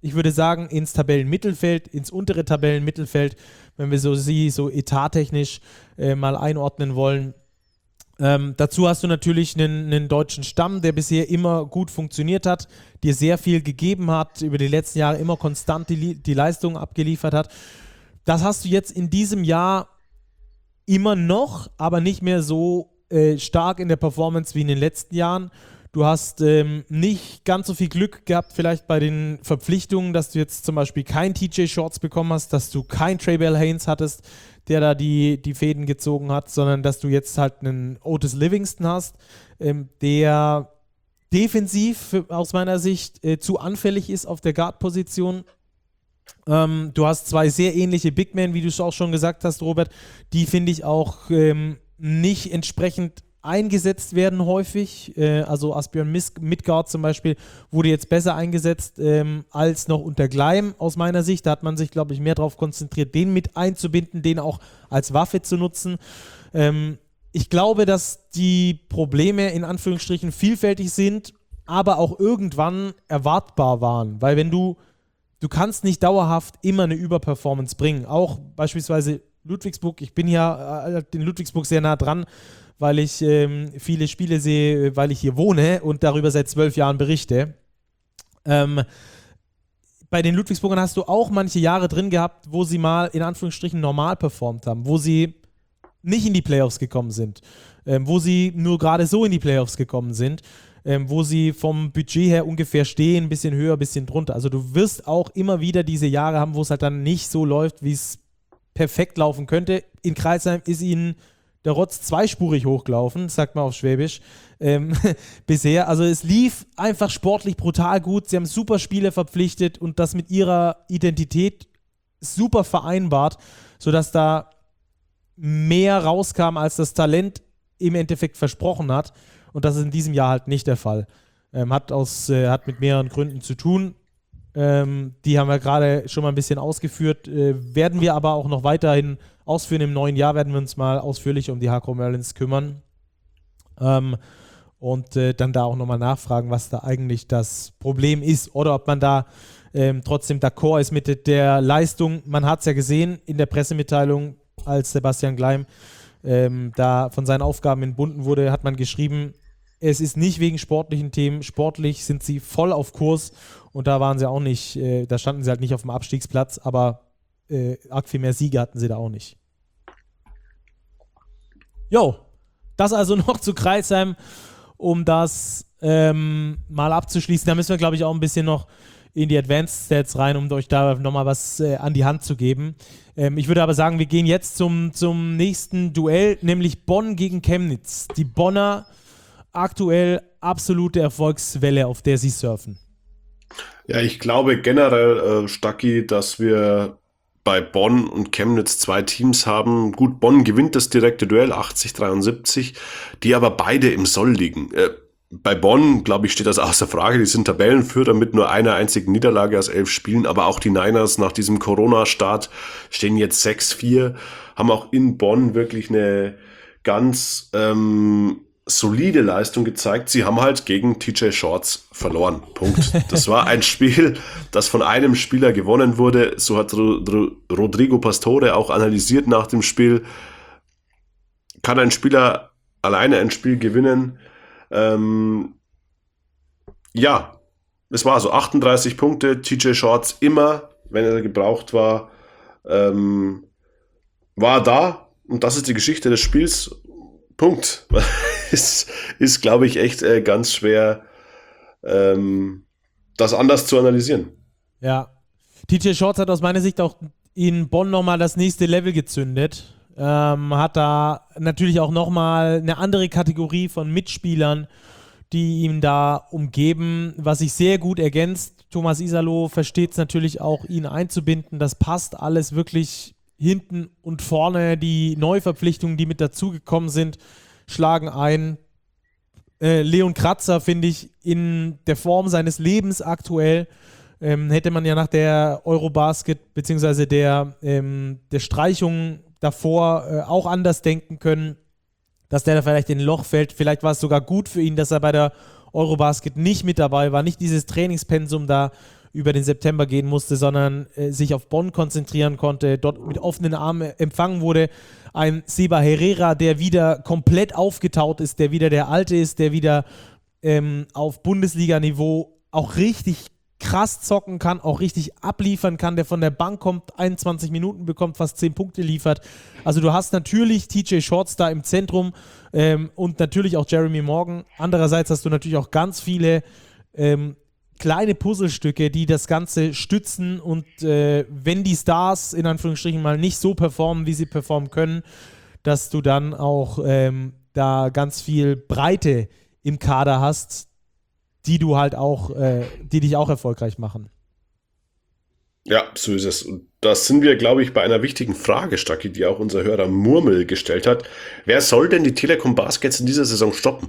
ich würde sagen, ins Tabellenmittelfeld, ins untere Tabellenmittelfeld, wenn wir so sie so etattechnisch äh, mal einordnen wollen. Ähm, dazu hast du natürlich einen, einen deutschen Stamm, der bisher immer gut funktioniert hat, dir sehr viel gegeben hat, über die letzten Jahre immer konstant die, die Leistung abgeliefert hat. Das hast du jetzt in diesem Jahr immer noch, aber nicht mehr so äh, stark in der Performance wie in den letzten Jahren. Du hast ähm, nicht ganz so viel Glück gehabt vielleicht bei den Verpflichtungen, dass du jetzt zum Beispiel kein T J Shorts bekommen hast, dass du kein Traybell Haynes hattest, der da die, die Fäden gezogen hat, sondern dass du jetzt halt einen Otis Livingston hast, ähm, der defensiv für, aus meiner Sicht äh, zu anfällig ist auf der Guard-Position. Ähm, du hast zwei sehr ähnliche Big Men, wie du es auch schon gesagt hast, Robert, die finde ich auch ähm, nicht entsprechend eingesetzt werden häufig. Äh, also Asbjørn Midtgaard zum Beispiel wurde jetzt besser eingesetzt ähm, als noch unter Gleim aus meiner Sicht. Da hat man sich, glaube ich, mehr darauf konzentriert, den mit einzubinden, den auch als Waffe zu nutzen. Ähm, ich glaube, dass die Probleme in Anführungsstrichen vielfältig sind, aber auch irgendwann erwartbar waren. Weil wenn du, du kannst nicht dauerhaft immer eine Überperformance bringen. Auch beispielsweise Ludwigsburg. Ich bin ja äh, in Ludwigsburg sehr nah dran, weil ich ähm, viele Spiele sehe, weil ich hier wohne und darüber seit zwölf Jahren berichte. Ähm, bei den Ludwigsburgern hast du auch manche Jahre drin gehabt, wo sie mal in Anführungsstrichen normal performt haben, wo sie nicht in die Playoffs gekommen sind, ähm, wo sie nur gerade so in die Playoffs gekommen sind, ähm, wo sie vom Budget her ungefähr stehen, ein bisschen höher, ein bisschen drunter. Also du wirst auch immer wieder diese Jahre haben, wo es halt dann nicht so läuft, wie es perfekt laufen könnte. In Crailsheim ist ihnen der Rotz zweispurig hochgelaufen, sagt man auf Schwäbisch, ähm, bisher. Also es lief einfach sportlich brutal gut. Sie haben super Spieler verpflichtet und das mit ihrer Identität super vereinbart, sodass da mehr rauskam, als das Talent im Endeffekt versprochen hat. Und das ist in diesem Jahr halt nicht der Fall. Ähm, hat, aus, äh, hat mit mehreren Gründen zu tun. Ähm, die haben wir gerade schon mal ein bisschen ausgeführt. Äh, werden wir aber auch noch weiterhin ausführen. Im neuen Jahr werden wir uns mal ausführlich um die Hakro Merlins kümmern. Ähm, und äh, dann da auch nochmal nachfragen, was da eigentlich das Problem ist. Oder ob man da ähm, trotzdem d'accord ist mit der Leistung. Man hat es ja gesehen in der Pressemitteilung, als Sebastian Gleim ähm, da von seinen Aufgaben entbunden wurde, hat man geschrieben, es ist nicht wegen sportlichen Themen. Sportlich sind sie voll auf Kurs und da waren sie auch nicht, äh, da standen sie halt nicht auf dem Abstiegsplatz, aber äh, arg viel mehr Siege hatten sie da auch nicht. Jo, das also noch zu Crailsheim, um das ähm, mal abzuschließen. Da müssen wir, glaube ich, auch ein bisschen noch in die Advanced Stats rein, um euch da nochmal was äh, an die Hand zu geben. Ähm, ich würde aber sagen, wir gehen jetzt zum, zum nächsten Duell, nämlich Bonn gegen Chemnitz. Die Bonner aktuell absolute Erfolgswelle, auf der sie surfen. Ja, ich glaube generell, äh, Stacki, dass wir bei Bonn und Chemnitz zwei Teams haben. Gut, Bonn gewinnt das direkte Duell achtzig dreiundsiebzig, die aber beide im Soll liegen. Äh, bei Bonn, glaube ich, steht das außer Frage. Die sind Tabellenführer mit nur einer einzigen Niederlage aus elf Spielen, aber auch die Niners nach diesem Corona-Start stehen jetzt sechs vier, haben auch in Bonn wirklich eine ganz ähm, solide Leistung gezeigt. Sie haben halt gegen T J Shorts verloren. Punkt. Das war ein Spiel, das von einem Spieler gewonnen wurde. So hat Ro- Ro- Rodrigo Pastore auch analysiert nach dem Spiel. Kann ein Spieler alleine ein Spiel gewinnen? Ähm, ja, es war so achtunddreißig Punkte. T J Shorts immer, wenn er gebraucht war, ähm, war da. Und das ist die Geschichte des Spiels. Punkt. ist, ist glaube ich, echt äh, ganz schwer, ähm, das anders zu analysieren. Ja. T J Shorts hat aus meiner Sicht auch in Bonn nochmal das nächste Level gezündet. Ähm, hat da natürlich auch nochmal eine andere Kategorie von Mitspielern, die ihm da umgeben, was sich sehr gut ergänzt. Thomas Isalo versteht es natürlich auch, ihn einzubinden. Das passt alles wirklich hinten und vorne. Die Neuverpflichtungen, die mit dazugekommen sind, schlagen ein. Äh, Leon Kratzer finde ich in der Form seines Lebens aktuell. Ähm, hätte man ja nach der Eurobasket beziehungsweise der, ähm, der Streichung davor äh, auch anders denken können, dass der da vielleicht in ein Loch fällt. Vielleicht war es sogar gut für ihn, dass er bei der Eurobasket nicht mit dabei war, nicht dieses Trainingspensum da über den September gehen musste, sondern äh, sich auf Bonn konzentrieren konnte, dort mit offenen Armen empfangen wurde. Ein Seba Herrera, der wieder komplett aufgetaut ist, der wieder der Alte ist, der wieder ähm, auf Bundesliga-Niveau auch richtig krass zocken kann, auch richtig abliefern kann, der von der Bank kommt, einundzwanzig Minuten bekommt, fast zehn Punkte liefert. Also du hast natürlich T J Shorts da im Zentrum ähm, und natürlich auch Jeremy Morgan. Andererseits hast du natürlich auch ganz viele ähm, kleine Puzzlestücke, die das Ganze stützen und äh, wenn die Stars in Anführungsstrichen mal nicht so performen, wie sie performen können, dass du dann auch ähm, da ganz viel Breite im Kader hast, die du halt auch, äh, die dich auch erfolgreich machen. Ja, so ist es. Und da sind wir, glaube ich, bei einer wichtigen Frage, Stacki, die auch unser Hörer Murmel gestellt hat. Wer soll denn die Telekom Baskets in dieser Saison stoppen?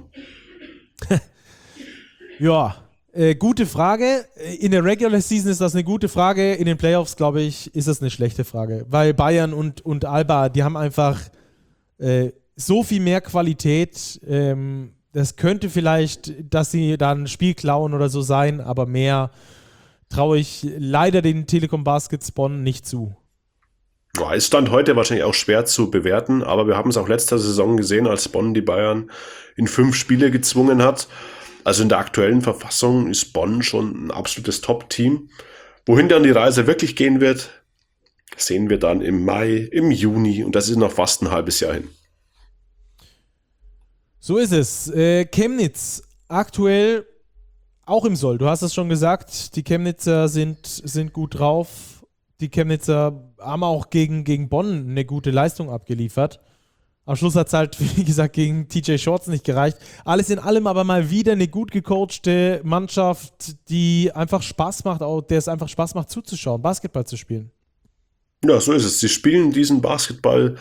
Ja, Äh, gute Frage. In der Regular Season ist das eine gute Frage. In den Playoffs, glaube ich, ist das eine schlechte Frage. Weil Bayern und, und Alba, die haben einfach äh, so viel mehr Qualität. Ähm, das könnte vielleicht, dass sie dann ein Spiel klauen oder so sein, aber mehr traue ich leider den Telekom Baskets Bonn nicht zu. Ja, ist Stand heute wahrscheinlich auch schwer zu bewerten, aber wir haben es auch letzte Saison gesehen, als Bonn die Bayern in fünf Spiele gezwungen hat. Also in der aktuellen Verfassung ist Bonn schon ein absolutes Top-Team. Wohin dann die Reise wirklich gehen wird, sehen wir dann im Mai, im Juni und das ist noch fast ein halbes Jahr hin. So ist es. Äh, Chemnitz aktuell auch im Soll. Du hast es schon gesagt, die Chemnitzer sind, sind gut drauf. Die Chemnitzer haben auch gegen, gegen Bonn eine gute Leistung abgeliefert. Am Schluss hat es halt, wie gesagt, gegen T J Shorts nicht gereicht. Alles in allem aber mal wieder eine gut gecoachte Mannschaft, die einfach Spaß macht, auch, der es einfach Spaß macht zuzuschauen, Basketball zu spielen. Ja, so ist es. Sie spielen diesen Basketball,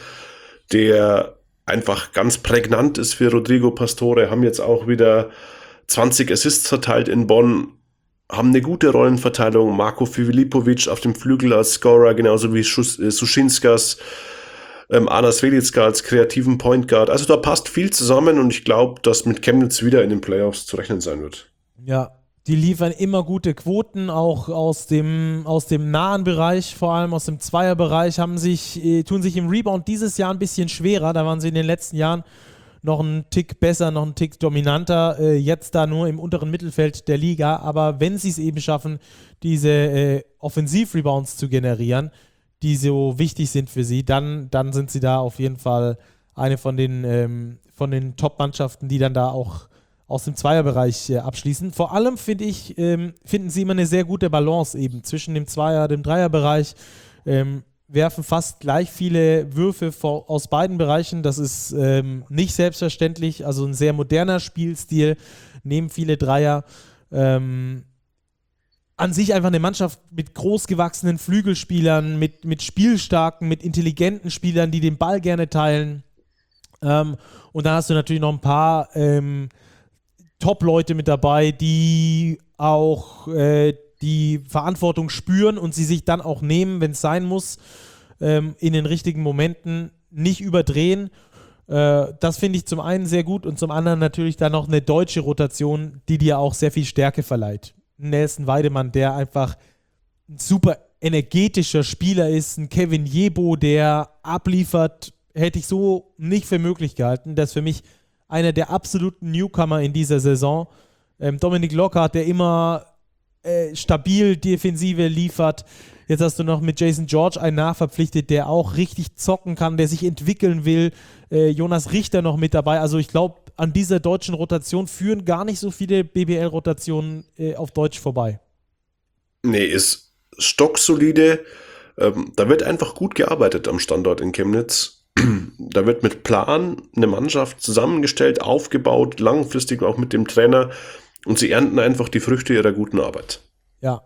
der einfach ganz prägnant ist für Rodrigo Pastore, haben jetzt auch wieder zwanzig Assists verteilt in Bonn, haben eine gute Rollenverteilung. Marko Filipovic auf dem Flügel als Scorer, genauso wie Suschinskas, ähm, Anas Velitska als kreativen Point Guard. Also da passt viel zusammen und ich glaube, dass mit Chemnitz wieder in den Playoffs zu rechnen sein wird. Ja, die liefern immer gute Quoten, auch aus dem, aus dem nahen Bereich, vor allem aus dem Zweierbereich, haben sich, äh, tun sich im Rebound dieses Jahr ein bisschen schwerer. Da waren sie in den letzten Jahren noch einen Tick besser, noch einen Tick dominanter, äh, jetzt da nur im unteren Mittelfeld der Liga. Aber wenn sie es eben schaffen, diese äh, Offensiv-Rebounds zu generieren, die so wichtig sind für sie, dann, dann sind sie da auf jeden Fall eine von den, ähm, von den Top-Mannschaften, die dann da auch aus dem Zweierbereich äh, abschließen. Vor allem finde ich, ähm, finden sie immer eine sehr gute Balance eben zwischen dem Zweier- und dem Dreierbereich, ähm, werfen fast gleich viele Würfe vor, aus beiden Bereichen. Das ist ähm, nicht selbstverständlich, also ein sehr moderner Spielstil, nehmen viele Dreier. Ähm, an sich einfach eine Mannschaft mit großgewachsenen Flügelspielern, mit, mit spielstarken, mit intelligenten Spielern, die den Ball gerne teilen. Ähm, und dann hast du natürlich noch ein paar ähm, Top-Leute mit dabei, die auch äh, die Verantwortung spüren und sie sich dann auch nehmen, wenn es sein muss, ähm, in den richtigen Momenten, nicht überdrehen. Äh, das finde ich zum einen sehr gut und zum anderen natürlich dann noch eine deutsche Rotation, die dir auch sehr viel Stärke verleiht. Nelson Weidemann, der einfach ein super energetischer Spieler ist, ein Kevin Jebo, der abliefert, hätte ich so nicht für möglich gehalten. Das ist für mich einer der absoluten Newcomer in dieser Saison. Ähm, Dominik Lockhart, der immer äh, stabil Defensive liefert. Jetzt hast du noch mit Jason George einen nachverpflichtet, der auch richtig zocken kann, der sich entwickeln will. Äh, Jonas Richter noch mit dabei. Also ich glaube, an dieser deutschen Rotation führen gar nicht so viele B B L-Rotationen äh, auf Deutsch vorbei. Nee, ist stocksolide. Ähm, da wird einfach gut gearbeitet am Standort in Chemnitz. Da wird mit Plan eine Mannschaft zusammengestellt, aufgebaut, langfristig auch mit dem Trainer und sie ernten einfach die Früchte ihrer guten Arbeit. Ja,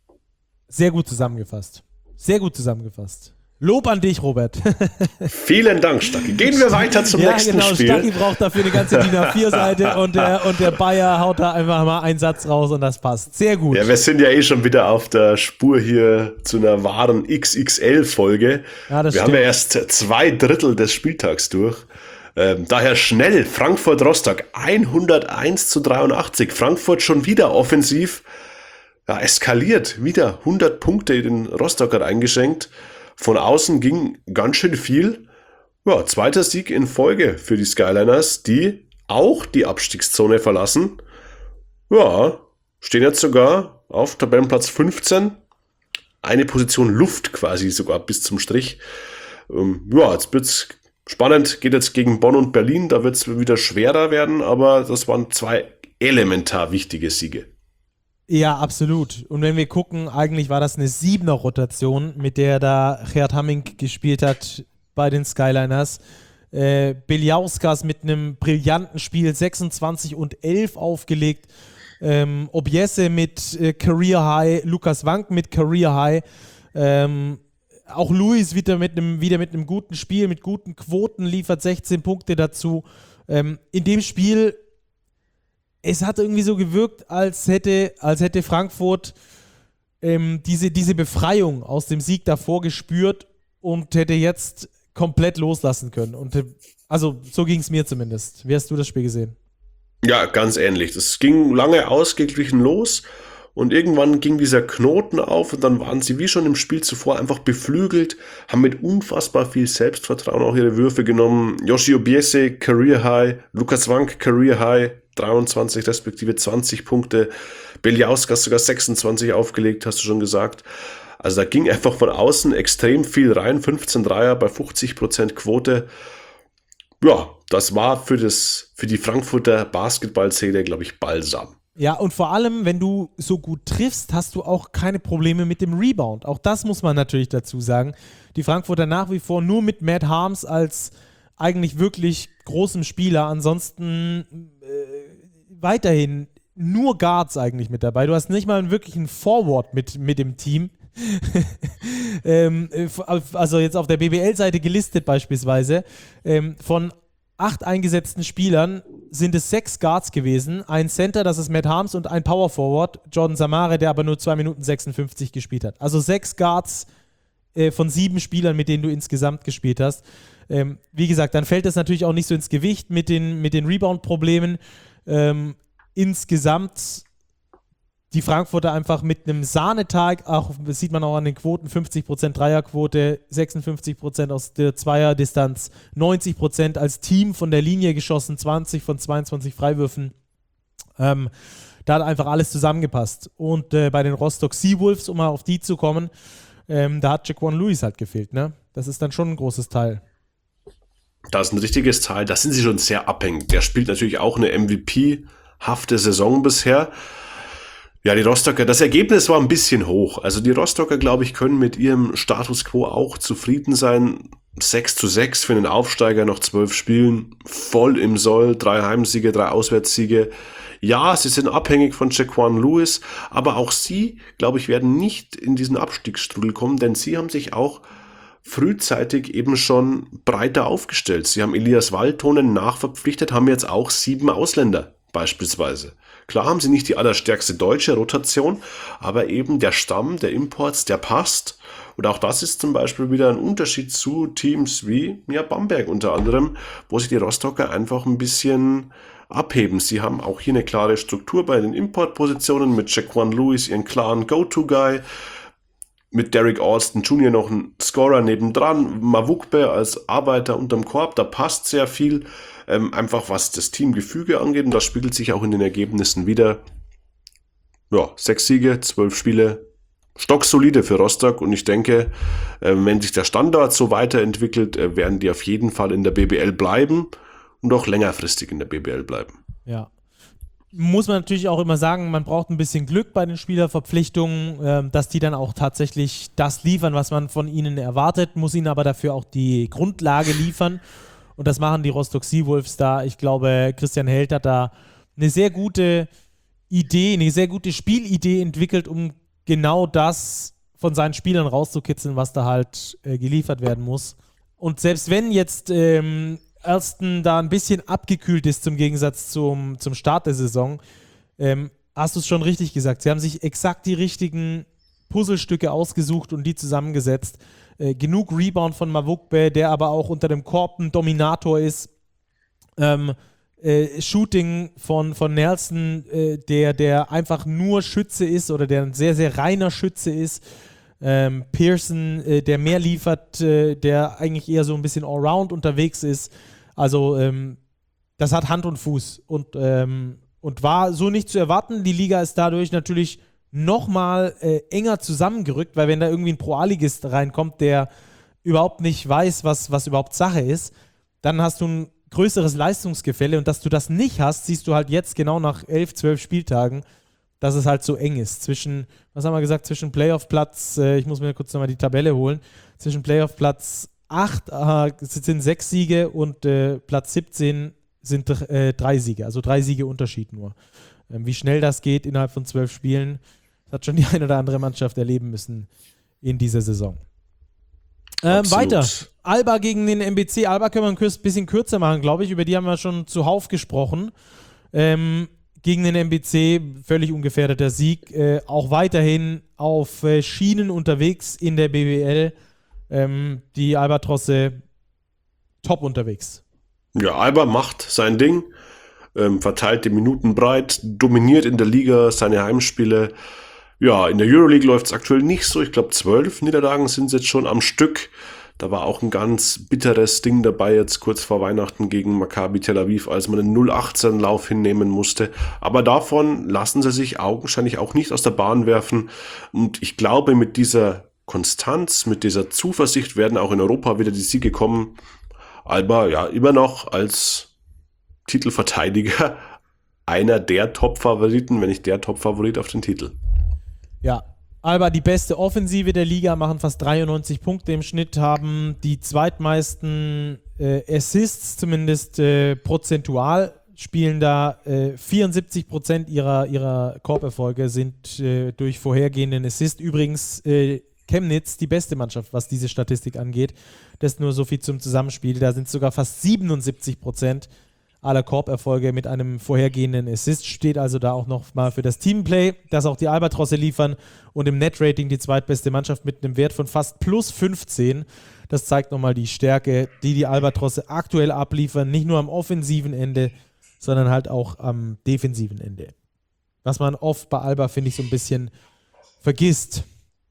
sehr gut zusammengefasst. Sehr gut zusammengefasst. Lob an dich, Robert. Vielen Dank, Stacki. Gehen wir weiter zum ja, nächsten genau, Spiel. Stacki braucht dafür eine ganze D I N A vier Seite und der, und der Bayer haut da einfach mal einen Satz raus und das passt. Sehr gut. Ja, wir sind ja eh schon wieder auf der Spur hier zu einer wahren X X L-Folge. Ja, das wir stimmt. haben ja erst zwei Drittel des Spieltags durch. Ähm, daher schnell Frankfurt-Rostock hunderteins zu dreiundachtzig. Frankfurt schon wieder offensiv. ja, eskaliert. Wieder hundert Punkte in den Rostocker eingeschenkt. Von außen ging ganz schön viel. Ja, zweiter Sieg in Folge für die Skyliners, die auch die Abstiegszone verlassen. Ja, stehen jetzt sogar auf Tabellenplatz fünfzehn. Eine Position Luft quasi sogar bis zum Strich. Ähm, ja, jetzt wird's spannend. Geht jetzt gegen Bonn und Berlin. Da wird es wieder schwerer werden, aber das waren zwei elementar wichtige Siege. Ja, absolut. Und wenn wir gucken, eigentlich war das eine Siebener-Rotation, mit der da Gerd Hamming gespielt hat bei den Skyliners. Äh, Beljauskas mit einem brillanten Spiel, sechsundzwanzig und elf aufgelegt. Ähm, Obiese mit äh, Career High, Lukas Wank mit Career High. Ähm, auch Luis wieder mit einem wieder mit einem guten Spiel, mit guten Quoten, liefert sechzehn Punkte dazu. Ähm, in dem Spiel, es hat irgendwie so gewirkt, als hätte, als hätte Frankfurt ähm, diese, diese Befreiung aus dem Sieg davor gespürt und hätte jetzt komplett loslassen können. Und also so ging es mir zumindest. Wie hast du das Spiel gesehen? Ja, ganz ähnlich. Das ging lange ausgeglichen los und irgendwann ging dieser Knoten auf und dann waren sie wie schon im Spiel zuvor einfach beflügelt, haben mit unfassbar viel Selbstvertrauen auch ihre Würfe genommen. Yoshi Obiese, Career High, Lukas Wank, Career High, dreiundzwanzig respektive zwanzig Punkte. Beljauskas sogar sechsundzwanzig aufgelegt, hast du schon gesagt. Also da ging einfach von außen extrem viel rein, fünfzehn Dreier bei fünfzig Prozent Quote. Ja, das war für, das, für die Frankfurter Basketballszene, glaube ich, Balsam. Ja, und vor allem, wenn du so gut triffst, hast du auch keine Probleme mit dem Rebound. Auch das muss man natürlich dazu sagen. Die Frankfurter nach wie vor nur mit Matt Harms als eigentlich wirklich großem Spieler. Ansonsten äh, weiterhin nur Guards eigentlich mit dabei. Du hast nicht mal einen wirklichen Forward mit, mit dem Team. ähm, also jetzt auf der B B L-Seite gelistet beispielsweise. Ähm, von acht eingesetzten Spielern sind es sechs Guards gewesen. Ein Center, das ist Matt Harms, und ein Power Forward, Jordan Samare, der aber nur zwei Minuten sechsundfünfzig gespielt hat. Also sechs Guards äh, von sieben Spielern, mit denen du insgesamt gespielt hast. Ähm, wie gesagt, dann fällt das natürlich auch nicht so ins Gewicht mit den, mit den Rebound-Problemen. Ähm, insgesamt die Frankfurter einfach mit einem Sahnetag, auch das sieht man auch an den Quoten, fünfzig Prozent Dreierquote, sechsundfünfzig Prozent aus der Zweierdistanz, neunzig Prozent als Team von der Linie geschossen, zwanzig von zweiundzwanzig Freiwürfen. Ähm, da hat einfach alles zusammengepasst. Und äh, bei den Rostock Seawolves, um mal auf die zu kommen, ähm, da hat Jaquan Lewis halt gefehlt, ne? Das ist dann schon ein großes Teil. Das ist ein richtiges Teil, da sind sie schon sehr abhängig. Der spielt natürlich auch eine M V P-hafte Saison bisher. Ja, die Rostocker, das Ergebnis war ein bisschen hoch. Also die Rostocker, glaube ich, können mit ihrem Status Quo auch zufrieden sein. sechs zu sechs für einen Aufsteiger, noch zwölf Spielen, voll im Soll, drei Heimsiege, drei Auswärtssiege. Ja, sie sind abhängig von Jaquan Lewis, aber auch sie, glaube ich, werden nicht in diesen Abstiegsstrudel kommen, denn sie haben sich auch frühzeitig eben schon breiter aufgestellt. Sie haben Elias Waldtonen nachverpflichtet, haben jetzt auch sieben Ausländer beispielsweise. Klar haben sie nicht die allerstärkste deutsche Rotation, aber eben der Stamm der Imports, der passt. Und auch das ist zum Beispiel wieder ein Unterschied zu Teams wie ja, Bamberg unter anderem, wo sich die Rostocker einfach ein bisschen abheben. Sie haben auch hier eine klare Struktur bei den Importpositionen mit Jaquan Lewis, ihren klaren Go-To-Guy, mit Derek Alston Junior noch ein Scorer nebendran, Mavukbe als Arbeiter unterm Korb, da passt sehr viel. Ähm, einfach was das Teamgefüge angeht, und das spiegelt sich auch in den Ergebnissen wieder. Ja, sechs Siege, zwölf Spiele, stocksolide für Rostock, und ich denke, äh, wenn sich der Standard so weiterentwickelt, äh, werden die auf jeden Fall in der B B L bleiben und auch längerfristig in der B B L bleiben. Ja. Muss man natürlich auch immer sagen, man braucht ein bisschen Glück bei den Spielerverpflichtungen, äh, dass die dann auch tatsächlich das liefern, was man von ihnen erwartet, muss ihnen aber dafür auch die Grundlage liefern. Und das machen die Rostock Seawolves da. Ich glaube, Christian Held hat da eine sehr gute Idee, eine sehr gute Spielidee entwickelt, um genau das von seinen Spielern rauszukitzeln, was da halt äh, geliefert werden muss. Und selbst wenn jetzt ähm, Alston da ein bisschen abgekühlt ist zum Gegensatz zum, zum Start der Saison, ähm, hast du es schon richtig gesagt. Sie haben sich exakt die richtigen Puzzlestücke ausgesucht und die zusammengesetzt. Äh, genug Rebound von Mavukbe, der aber auch unter dem Korb ein Dominator ist. Ähm, äh, Shooting von, von Nelson, äh, der, der einfach nur Schütze ist oder der ein sehr, sehr reiner Schütze ist. Ähm, Pearson, äh, der mehr liefert, äh, der eigentlich eher so ein bisschen allround unterwegs ist. Also ähm, das hat Hand und Fuß und, ähm, und war so nicht zu erwarten. Die Liga ist dadurch natürlich nochmal äh, enger zusammengerückt, weil wenn da irgendwie ein Pro-A-Ligist reinkommt, der überhaupt nicht weiß, was, was überhaupt Sache ist, dann hast du ein größeres Leistungsgefälle und dass du das nicht hast, siehst du halt jetzt genau nach elf, zwölf Spieltagen, dass es halt so eng ist. Zwischen, was haben wir gesagt, zwischen Playoff-Platz, äh, ich muss mir kurz nochmal die Tabelle holen, zwischen Playoff-Platz acht äh, sind sechs Siege und äh, Platz siebzehn sind äh, drei Siege, also drei Siege Unterschied nur. Ähm, wie schnell das geht innerhalb von zwölf Spielen, das hat schon die eine oder andere Mannschaft erleben müssen in dieser Saison. Ähm, weiter. Alba gegen den M B C. Alba können wir ein bisschen kürzer machen, glaube ich. Über die haben wir schon zuhauf gesprochen. Ähm, gegen den M B C völlig ungefährdeter Sieg. Äh, auch weiterhin auf äh, Schienen unterwegs in der B B L. Ähm, die Albatrosse top unterwegs. Ja, Alba macht sein Ding, ähm, verteilt die Minuten breit, dominiert in der Liga seine Heimspiele. Ja, in der Euroleague läuft es aktuell nicht so. Ich glaube, zwölf Niederlagen sind es jetzt schon am Stück. Da war auch ein ganz bitteres Ding dabei jetzt kurz vor Weihnachten gegen Maccabi Tel Aviv, als man einen null achtzehn Lauf hinnehmen musste. Aber davon lassen sie sich augenscheinlich auch nicht aus der Bahn werfen. Und ich glaube, mit dieser Konstanz, mit dieser Zuversicht werden auch in Europa wieder die Siege kommen. Alba ja immer noch als Titelverteidiger einer der Top-Favoriten, wenn nicht der Top-Favorit auf den Titel. Ja, Alba die beste Offensive der Liga, machen fast dreiundneunzig Punkte im Schnitt, haben die zweitmeisten äh, Assists, zumindest äh, prozentual, spielen da äh, vierundsiebzig Prozent ihrer, ihrer Korberfolge sind äh, durch vorhergehenden Assist. Übrigens äh, Chemnitz die beste Mannschaft, was diese Statistik angeht. Das nur so viel zum Zusammenspiel. Da sind sogar fast siebenundsiebzig Prozent aller Korberfolge mit einem vorhergehenden Assist, steht also da auch noch mal für das Teamplay, das auch die Albatrosse liefern und im Net-Rating die zweitbeste Mannschaft mit einem Wert von fast plus fünfzehn. Das zeigt nochmal die Stärke, die die Albatrosse aktuell abliefern, nicht nur am offensiven Ende, sondern halt auch am defensiven Ende. Was man oft bei Alba, finde ich, so ein bisschen vergisst.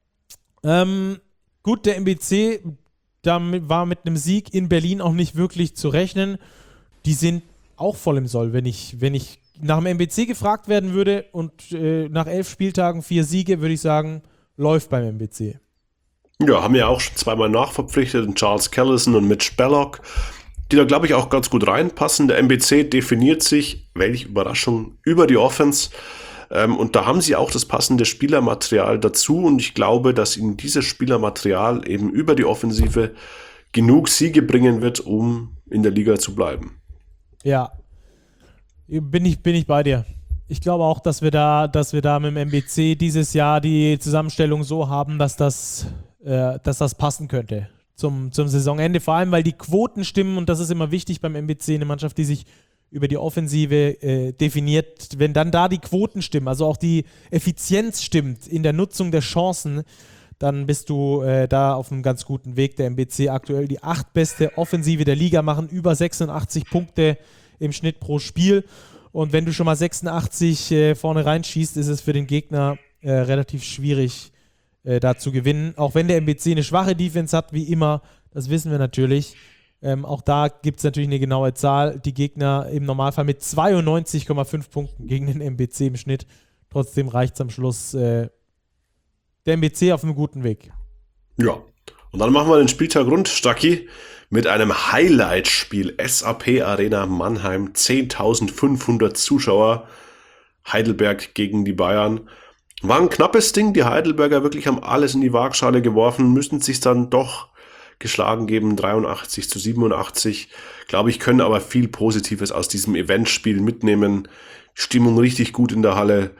Ähm, gut, der M B C damit war mit einem Sieg in Berlin auch nicht wirklich zu rechnen. Die sind auch voll im Soll. Wenn ich, wenn ich nach dem M B C gefragt werden würde und äh, nach elf Spieltagen vier Siege, würde ich sagen, läuft beim M B C. Ja, haben ja auch schon zweimal nachverpflichtet, Charles Callison und Mitch Belloc, die da, glaube ich, auch ganz gut reinpassen. Der M B C definiert sich, welche Überraschung, über die Offense. Ähm, und da haben sie auch das passende Spielermaterial dazu. Und ich glaube, dass ihnen dieses Spielermaterial eben über die Offensive genug Siege bringen wird, um in der Liga zu bleiben. Ja, bin ich, bin ich bei dir. Ich glaube auch, dass wir da, dass wir da mit dem M B C dieses Jahr die Zusammenstellung so haben, dass das, äh, dass das passen könnte zum, zum Saisonende. Vor allem, weil die Quoten stimmen und das ist immer wichtig beim M B C, eine Mannschaft, die sich über die Offensive äh, definiert. Wenn dann da die Quoten stimmen, also auch die Effizienz stimmt in der Nutzung der Chancen, dann bist du äh, da auf einem ganz guten Weg. Der M B C aktuell die achtbeste Offensive der Liga, machen über sechsundachtzig Punkte im Schnitt pro Spiel. Und wenn du schon mal sechsundachtzig äh, vorne reinschießt, ist es für den Gegner äh, relativ schwierig, äh, da zu gewinnen. Auch wenn der M B C eine schwache Defense hat, wie immer, das wissen wir natürlich. Ähm, auch da gibt es natürlich eine genaue Zahl. Die Gegner im Normalfall mit zweiundneunzig Komma fünf Punkten gegen den M B C im Schnitt. Trotzdem reicht es am Schluss äh, der M B C auf einem guten Weg. Ja, und dann machen wir den Spieltag rund, Stacki, mit einem Highlight-Spiel. S A P Arena Mannheim, zehntausendfünfhundert Zuschauer. Heidelberg gegen die Bayern. War ein knappes Ding, die Heidelberger wirklich haben alles in die Waagschale geworfen, müssen sich dann doch geschlagen geben, dreiundachtzig zu siebenundachtzig. Glaube ich, können aber viel Positives aus diesem Eventspiel mitnehmen. Stimmung richtig gut in der Halle.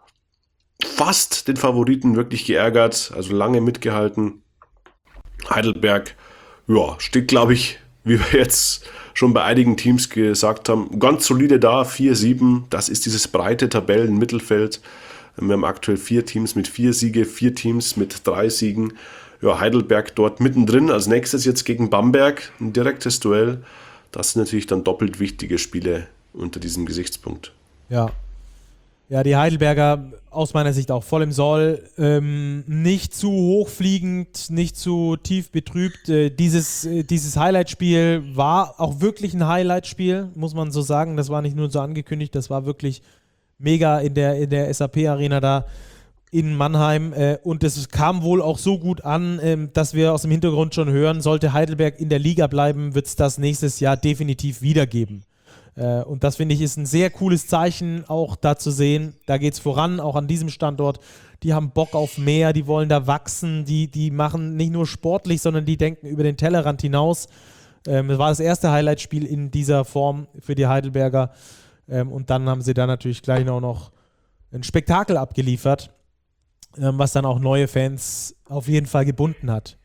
Fast den Favoriten wirklich geärgert, also lange mitgehalten. Heidelberg, ja, steht, glaube ich, wie wir jetzt schon bei einigen Teams gesagt haben, ganz solide da, vier sieben, das ist dieses breite Tabellenmittelfeld. Wir haben aktuell vier Teams mit vier Siege, vier Teams mit drei Siegen. Ja, Heidelberg dort mittendrin, als nächstes jetzt gegen Bamberg, ein direktes Duell. Das sind natürlich dann doppelt wichtige Spiele unter diesem Gesichtspunkt. Ja. Ja, die Heidelberger aus meiner Sicht auch voll im Soll. Ähm, nicht zu hochfliegend, nicht zu tief betrübt. Äh, dieses, äh, dieses Highlight-Spiel war auch wirklich ein Highlight-Spiel, muss man so sagen. Das war nicht nur so angekündigt, das war wirklich mega in der, in der S A P-Arena da in Mannheim. Äh, und es kam wohl auch so gut an, ähm, dass wir aus dem Hintergrund schon hören, sollte Heidelberg in der Liga bleiben, wird es das nächstes Jahr definitiv wiedergeben. Und das, finde ich, ist ein sehr cooles Zeichen, auch da zu sehen. Da geht es voran, auch an diesem Standort. Die haben Bock auf mehr, die wollen da wachsen, die, die machen nicht nur sportlich, sondern die denken über den Tellerrand hinaus. Ähm, das war das erste Highlight-Spiel in dieser Form für die Heidelberger. Ähm, und dann haben sie da natürlich gleich auch noch ein Spektakel abgeliefert, ähm, was dann auch neue Fans auf jeden Fall gebunden hat.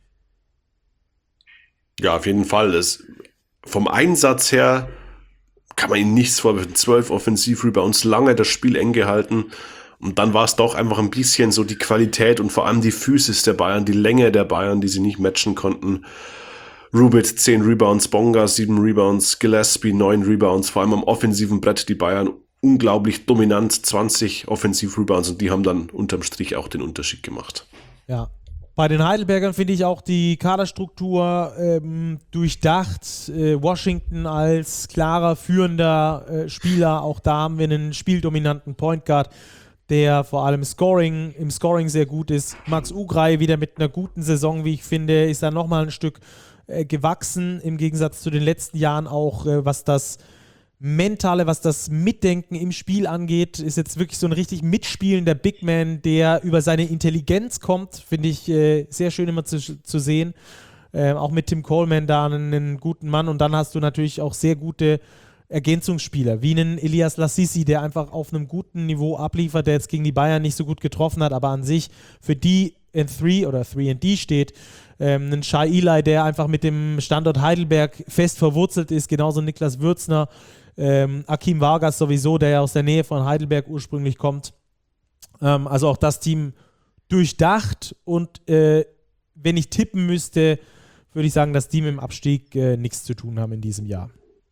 Ja, auf jeden Fall. Das, vom Einsatz her kann man ihnen nichts vorwerfen. zwölf Offensiv-Rebounds, lange das Spiel eng gehalten. Und dann war es doch einfach ein bisschen so die Qualität und vor allem die Physis der Bayern, die Länge der Bayern, die sie nicht matchen konnten. Rubit zehn Rebounds, Bonga sieben Rebounds, Gillespie neun Rebounds, vor allem am offensiven Brett die Bayern unglaublich dominant, zwanzig Offensiv-Rebounds und die haben dann unterm Strich auch den Unterschied gemacht. Ja. Bei den Heidelbergern finde ich auch die Kaderstruktur ähm, durchdacht. Äh, Washington als klarer, führender äh, Spieler. Auch da haben wir einen spieldominanten Point Guard, der vor allem Scoring, im Scoring sehr gut ist. Max Ugrei wieder mit einer guten Saison, wie ich finde, ist da nochmal ein Stück äh, gewachsen. Im Gegensatz zu den letzten Jahren auch, äh, was das Mentale, was das Mitdenken im Spiel angeht, ist jetzt wirklich so ein richtig mitspielender Big Man, der über seine Intelligenz kommt, finde ich äh, sehr schön immer zu, zu sehen. Äh, auch mit Tim Coleman da einen, einen guten Mann und dann hast du natürlich auch sehr gute Ergänzungsspieler, wie einen Elias Lassisi, der einfach auf einem guten Niveau abliefert, der jetzt gegen die Bayern nicht so gut getroffen hat, aber an sich für die in drei oder drei and D steht. Ähm, einen Shai Eli, der einfach mit dem Standort Heidelberg fest verwurzelt ist, genauso Niklas Würzner. Ähm, Akim Vargas sowieso, der ja aus der Nähe von Heidelberg ursprünglich kommt. Ähm, also auch das Team durchdacht und äh, wenn ich tippen müsste, würde ich sagen, dass die mit dem Abstieg äh, nichts zu tun haben in diesem Jahr.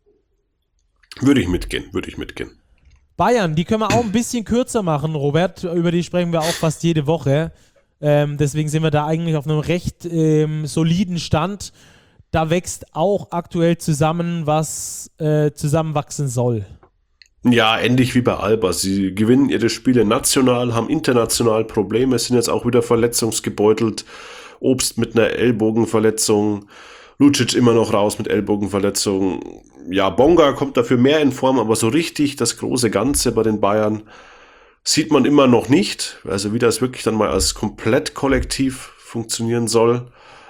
Würde ich mitgehen, würde ich mitgehen. Bayern, die können wir auch ein bisschen kürzer machen, Robert. Über die sprechen wir auch fast jede Woche. Ähm, deswegen sind wir da eigentlich auf einem recht ähm, soliden Stand. Da wächst auch aktuell zusammen, was äh, zusammenwachsen soll. Ja, ähnlich wie bei Alba. Sie gewinnen ihre Spiele national, haben international Probleme, sind jetzt auch wieder verletzungsgebeutelt. Obst mit einer Ellbogenverletzung, Lucic immer noch raus mit Ellbogenverletzung. Ja, Bonga kommt dafür mehr in Form, aber so richtig das große Ganze bei den Bayern sieht man immer noch nicht. Also wie das wirklich dann mal als Komplettkollektiv funktionieren soll.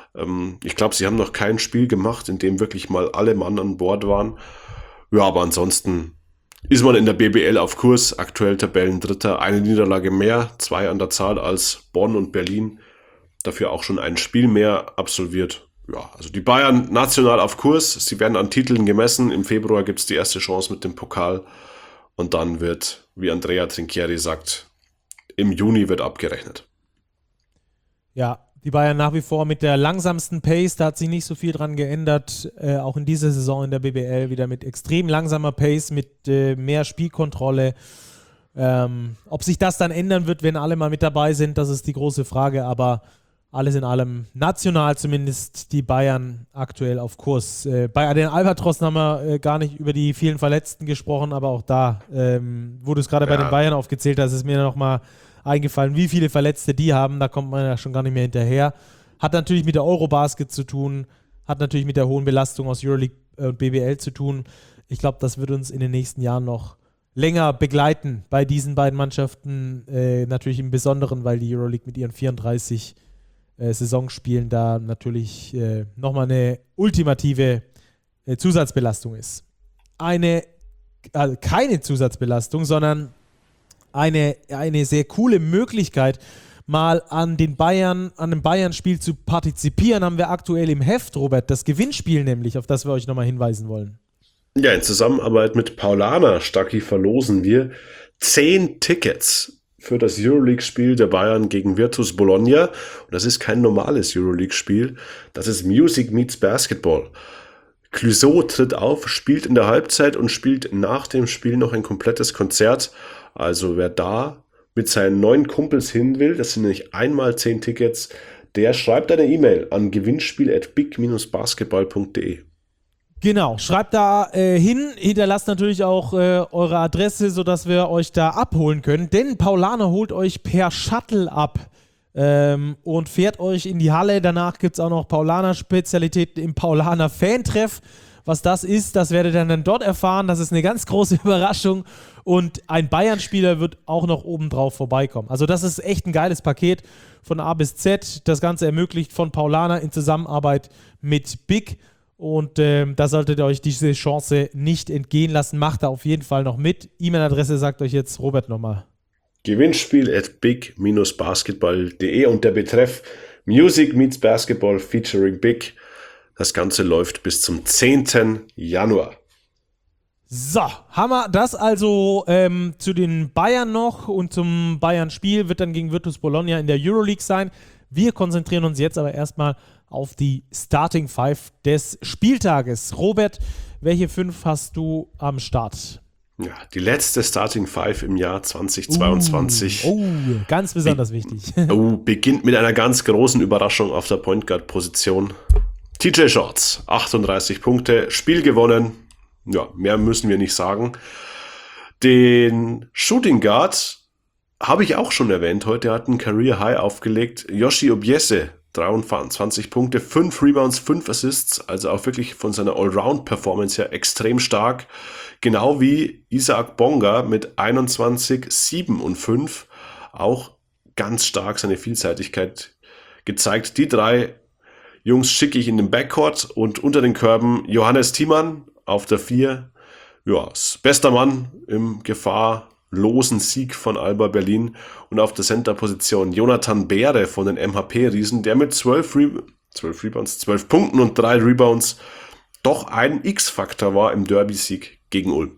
Ich glaube, sie haben noch kein Spiel gemacht, in dem wirklich mal alle Mann an Bord waren. Ja, aber ansonsten ist man in der B B L auf Kurs, aktuell Tabellendritter, eine Niederlage mehr, zwei an der Zahl als Bonn und Berlin, dafür auch schon ein Spiel mehr absolviert. Ja, also die Bayern national auf Kurs, sie werden an Titeln gemessen, im Februar gibt es die erste Chance mit dem Pokal und dann wird, wie Andrea Trinchieri sagt, im Juni wird abgerechnet. Ja, die Bayern nach wie vor mit der langsamsten Pace, da hat sich nicht so viel dran geändert, äh, auch in dieser Saison in der B B L wieder mit extrem langsamer Pace, mit äh, mehr Spielkontrolle. Ähm, ob sich das dann ändern wird, wenn alle mal mit dabei sind, das ist die große Frage, aber alles in allem national zumindest die Bayern aktuell auf Kurs. Äh, bei den Albatrossen haben wir äh, gar nicht über die vielen Verletzten gesprochen, aber auch da, ähm, wo du es gerade ja. bei den Bayern aufgezählt hast, ist mir nochmal eingefallen, wie viele Verletzte die haben, da kommt man ja schon gar nicht mehr hinterher. Hat natürlich mit der Eurobasket zu tun, hat natürlich mit der hohen Belastung aus Euroleague und B B L zu tun. Ich glaube, das wird uns in den nächsten Jahren noch länger begleiten bei diesen beiden Mannschaften, äh, natürlich im Besonderen, weil die Euroleague mit ihren vierunddreißig äh, Saisonspielen da natürlich äh, nochmal eine ultimative äh, Zusatzbelastung ist. Eine, also keine Zusatzbelastung, sondern Eine, eine sehr coole Möglichkeit, mal an den Bayern, an einem Bayern-Spiel zu partizipieren, haben wir aktuell im Heft, Robert, das Gewinnspiel nämlich, auf das wir euch nochmal hinweisen wollen. Ja, in Zusammenarbeit mit Paulaner Stacki verlosen wir zehn Tickets für das Euroleague-Spiel der Bayern gegen Virtus Bologna. Und das ist kein normales Euroleague-Spiel, das ist Music Meets Basketball. Clouseau tritt auf, spielt in der Halbzeit und spielt nach dem Spiel noch ein komplettes Konzert. Also wer da mit seinen neuen Kumpels hin will, das sind nämlich einmal zehn Tickets, der schreibt eine E-Mail an gewinnspiel at big basketball punkt de. Genau, schreibt da äh, hin, hinterlasst natürlich auch äh, eure Adresse, sodass wir euch da abholen können, denn Paulaner holt euch per Shuttle ab ähm, und fährt euch in die Halle. Danach gibt es auch noch Paulaner-Spezialitäten im Paulaner-Fantreff. Was das ist, das werdet ihr dann dort erfahren. Das ist eine ganz große Überraschung und ein Bayern-Spieler wird auch noch obendrauf vorbeikommen. Also das ist echt ein geiles Paket von A bis Z. Das Ganze ermöglicht von Paulaner in Zusammenarbeit mit Big. Und ähm, da solltet ihr euch diese Chance nicht entgehen lassen. Macht da auf jeden Fall noch mit. E-Mail-Adresse sagt euch jetzt Robert nochmal. Gewinnspiel at big basketball punkt de und der Betreff Music meets Basketball featuring Big. Das Ganze läuft bis zum zehnten Januar. So, haben wir das also ähm, zu den Bayern noch und zum Bayern-Spiel wird dann gegen Virtus Bologna in der Euroleague sein. Wir konzentrieren uns jetzt aber erstmal auf die Starting Five des Spieltages. Robert, welche fünf hast du am Start? Ja, die letzte Starting Five im Jahr zweitausendzweiundzwanzig. Oh, oh ganz besonders Be- wichtig. Oh, beginnt mit einer ganz großen Überraschung auf der Point Guard Position. T J Shorts, achtunddreißig Punkte, Spiel gewonnen. Ja, mehr müssen wir nicht sagen. Den Shooting Guard habe ich auch schon erwähnt heute. Er hat einen Career High aufgelegt. Yoshi Obiese, dreiundzwanzig Punkte, fünf Rebounds, fünf Assists. Also auch wirklich von seiner Allround-Performance her extrem stark. Genau wie Isaac Bonga mit einundzwanzig, sieben und fünf. Auch ganz stark seine Vielseitigkeit gezeigt. Die drei Jungs schicke ich in den Backcourt und unter den Körben Johannes Thiemann auf der vier. Ja, bester Mann im gefahrlosen Sieg von Alba Berlin. Und auf der Center-Position Jonathan Beere von den M H P-Riesen, der mit zwölf, Re- zwölf Rebounds, zwölf Punkten und drei Rebounds doch ein X-Faktor war im Derby-Sieg gegen Ulm.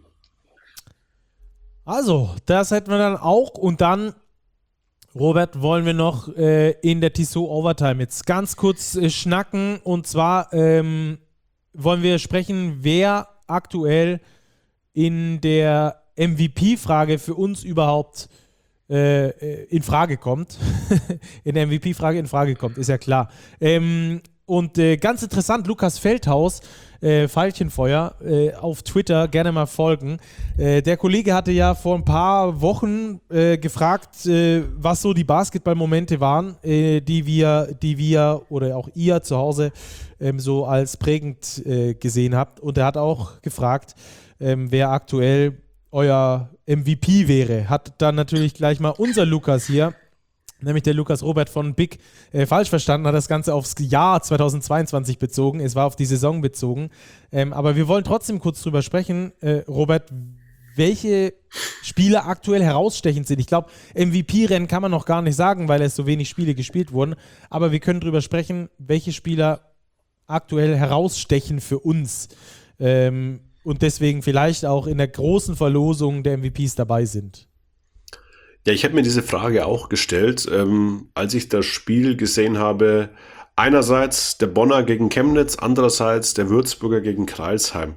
Also, das hätten wir dann auch. Und dann, Robert, wollen wir noch äh, in der Tissot Overtime jetzt ganz kurz äh, schnacken. Und zwar ähm, wollen wir sprechen, wer aktuell in der M V P-Frage für uns überhaupt äh, in Frage kommt. in der M V P-Frage in Frage kommt, ist ja klar. Ähm, und äh, ganz interessant, Lukas Feldhaus, äh, Veilchenfeuer, äh, auf Twitter, gerne mal folgen. Äh, der Kollege hatte ja vor ein paar Wochen äh, gefragt, äh, was so die Basketballmomente waren, äh, die wir, die wir oder auch ihr zu Hause ähm, so als prägend äh, gesehen habt. Und er hat auch gefragt, ähm, wer aktuell euer M V P wäre. Hat dann natürlich gleich mal unser Lukas hier, nämlich der Lukas Robert von Big, äh, falsch verstanden, hat das Ganze aufs Jahr zweitausendzweiundzwanzig bezogen. Es war auf die Saison bezogen. Ähm, aber wir wollen trotzdem kurz drüber sprechen, äh, Robert, welche Spieler aktuell herausstechend sind. Ich glaube, M V P-Rennen kann man noch gar nicht sagen, weil es so wenig Spiele gespielt wurden. Aber wir können drüber sprechen, welche Spieler aktuell herausstechen für uns. Ähm, und deswegen vielleicht auch in der großen Verlosung der M V Ps dabei sind. Ja, ich habe mir diese Frage auch gestellt, ähm, als ich das Spiel gesehen habe. Einerseits der Bonner gegen Chemnitz, andererseits der Würzburger gegen Crailsheim.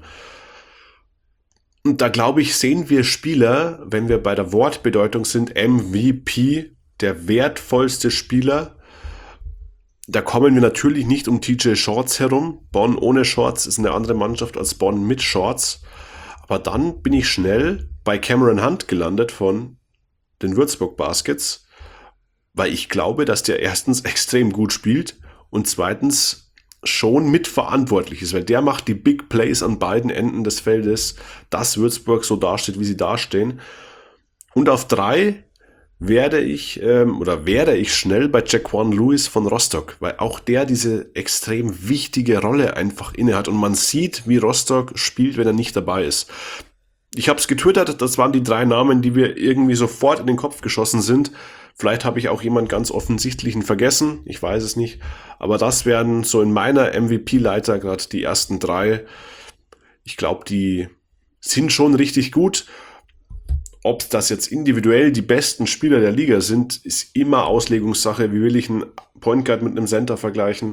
Und da glaube ich, sehen wir Spieler, wenn wir bei der Wortbedeutung sind, M V P, der wertvollste Spieler. Da kommen wir natürlich nicht um T J Shorts herum. Bonn ohne Shorts ist eine andere Mannschaft als Bonn mit Shorts. Aber dann bin ich schnell bei Cameron Hunt gelandet von den Würzburg Baskets, weil ich glaube, dass der erstens extrem gut spielt und zweitens schon mitverantwortlich ist, weil der macht die Big Plays an beiden Enden des Feldes, dass Würzburg so dasteht, wie sie dastehen. Und auf drei werde ich ähm, oder wäre ich schnell bei Jaquan Lewis von Rostock, weil auch der diese extrem wichtige Rolle einfach innehat und man sieht, wie Rostock spielt, wenn er nicht dabei ist. Ich habe es getwittert, das waren die drei Namen, die mir irgendwie sofort in den Kopf geschossen sind. Vielleicht habe ich auch jemand ganz offensichtlichen vergessen, ich weiß es nicht. Aber das wären so in meiner M V P-Leiter gerade die ersten drei. Ich glaube, die sind schon richtig gut. Ob das jetzt individuell die besten Spieler der Liga sind, ist immer Auslegungssache. Wie will ich einen Point Guard mit einem Center vergleichen?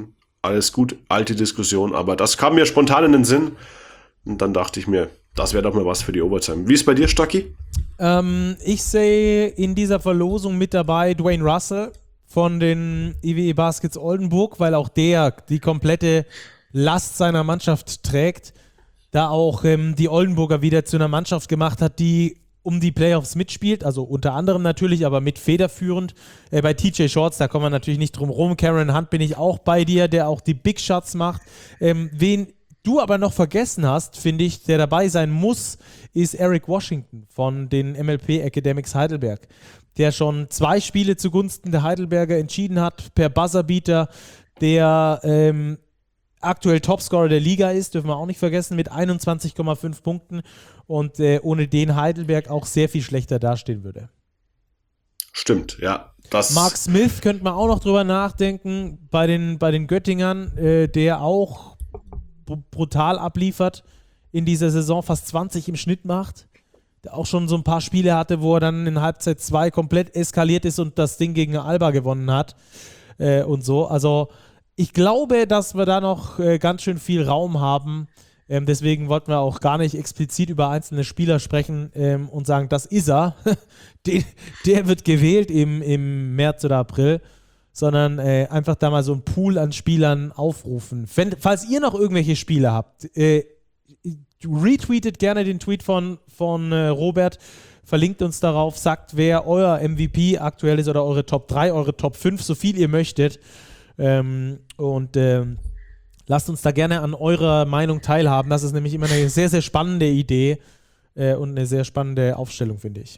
alles gut, alte Diskussion, aber das kam mir spontan in den Sinn und dann dachte ich mir, das wäre doch mal was für die Overtime. Wie ist bei dir, Stacki? Ähm, ich sehe in dieser Verlosung mit dabei Dwayne Russell von den I W E Baskets Oldenburg, weil auch der die komplette Last seiner Mannschaft trägt, da auch ähm, die Oldenburger wieder zu einer Mannschaft gemacht hat, die um die Playoffs mitspielt, also unter anderem natürlich, aber mit federführend. Äh, bei T J Shorts, da kommen wir natürlich nicht drum rum. Cameron Hunt bin ich auch bei dir, der auch die Big Shots macht. Ähm, wen du aber noch vergessen hast, finde ich, der dabei sein muss, ist Eric Washington von den M L P Academics Heidelberg, der schon zwei Spiele zugunsten der Heidelberger entschieden hat, per Buzzerbeater, der ähm, aktuell Topscorer der Liga ist, dürfen wir auch nicht vergessen, mit einundzwanzig Komma fünf Punkten und äh, ohne den Heidelberg auch sehr viel schlechter dastehen würde. Stimmt, ja. Das Mark Smith könnte man auch noch drüber nachdenken, bei den, bei den Göttingern, äh, der auch b- brutal abliefert in dieser Saison, fast zwanzig im Schnitt macht, der auch schon so ein paar Spiele hatte, wo er dann in Halbzeit zwei komplett eskaliert ist und das Ding gegen Alba gewonnen hat äh, und so. Also ich glaube, dass wir da noch äh, ganz schön viel Raum haben. Ähm, deswegen wollten wir auch gar nicht explizit über einzelne Spieler sprechen ähm, und sagen, das ist er. Den, der wird gewählt im, im März oder April. Sondern äh, einfach da mal so einen Pool an Spielern aufrufen. Wenn, falls ihr noch irgendwelche Spiele habt, äh, retweetet gerne den Tweet von, von äh, Robert, verlinkt uns darauf, sagt, wer euer M V P aktuell ist oder eure Top drei, eure Top fünf, so viel ihr möchtet. Ähm, und ähm, lasst uns da gerne an eurer Meinung teilhaben. Das ist nämlich immer eine sehr, sehr spannende Idee äh, und eine sehr spannende Aufstellung, finde ich.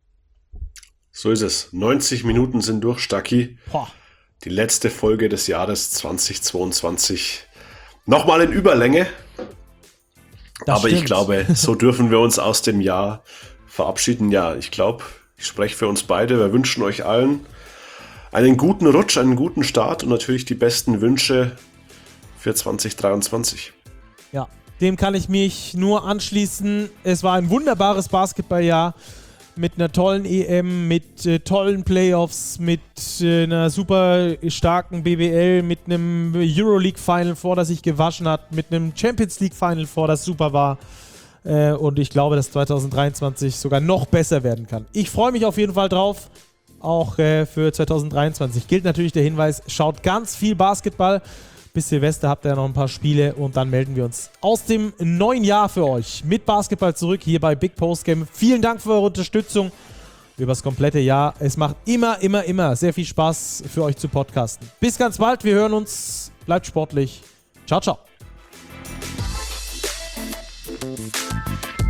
So ist es. neunzig Minuten sind durch, Stacki. Boah. Die letzte Folge des Jahres zweitausendzweiundzwanzig. Nochmal in Überlänge. Das Aber stimmt. ich glaube, so dürfen wir uns aus dem Jahr verabschieden. Ja, ich glaube, ich spreche für uns beide. Wir wünschen euch allen einen guten Rutsch, einen guten Start und natürlich die besten Wünsche für zwanzig dreiundzwanzig. Ja, dem kann ich mich nur anschließen. Es war ein wunderbares Basketballjahr mit einer tollen E M, mit äh, tollen Playoffs, mit äh, einer super starken B B L, mit einem Euroleague-Final vor, das sich gewaschen hat, mit einem Champions League-Final vor, das super war. Äh, und ich glaube, dass zwanzig dreiundzwanzig sogar noch besser werden kann. Ich freue mich auf jeden Fall drauf. Auch äh, für zwanzig dreiundzwanzig gilt natürlich der Hinweis, schaut ganz viel Basketball. Bis Silvester habt ihr noch ein paar Spiele und dann melden wir uns aus dem neuen Jahr für euch mit Basketball zurück hier bei Big Post Game. Vielen Dank für eure Unterstützung über das komplette Jahr. Es macht immer, immer, immer sehr viel Spaß für euch zu podcasten. Bis ganz bald, wir hören uns. Bleibt sportlich. Ciao, ciao.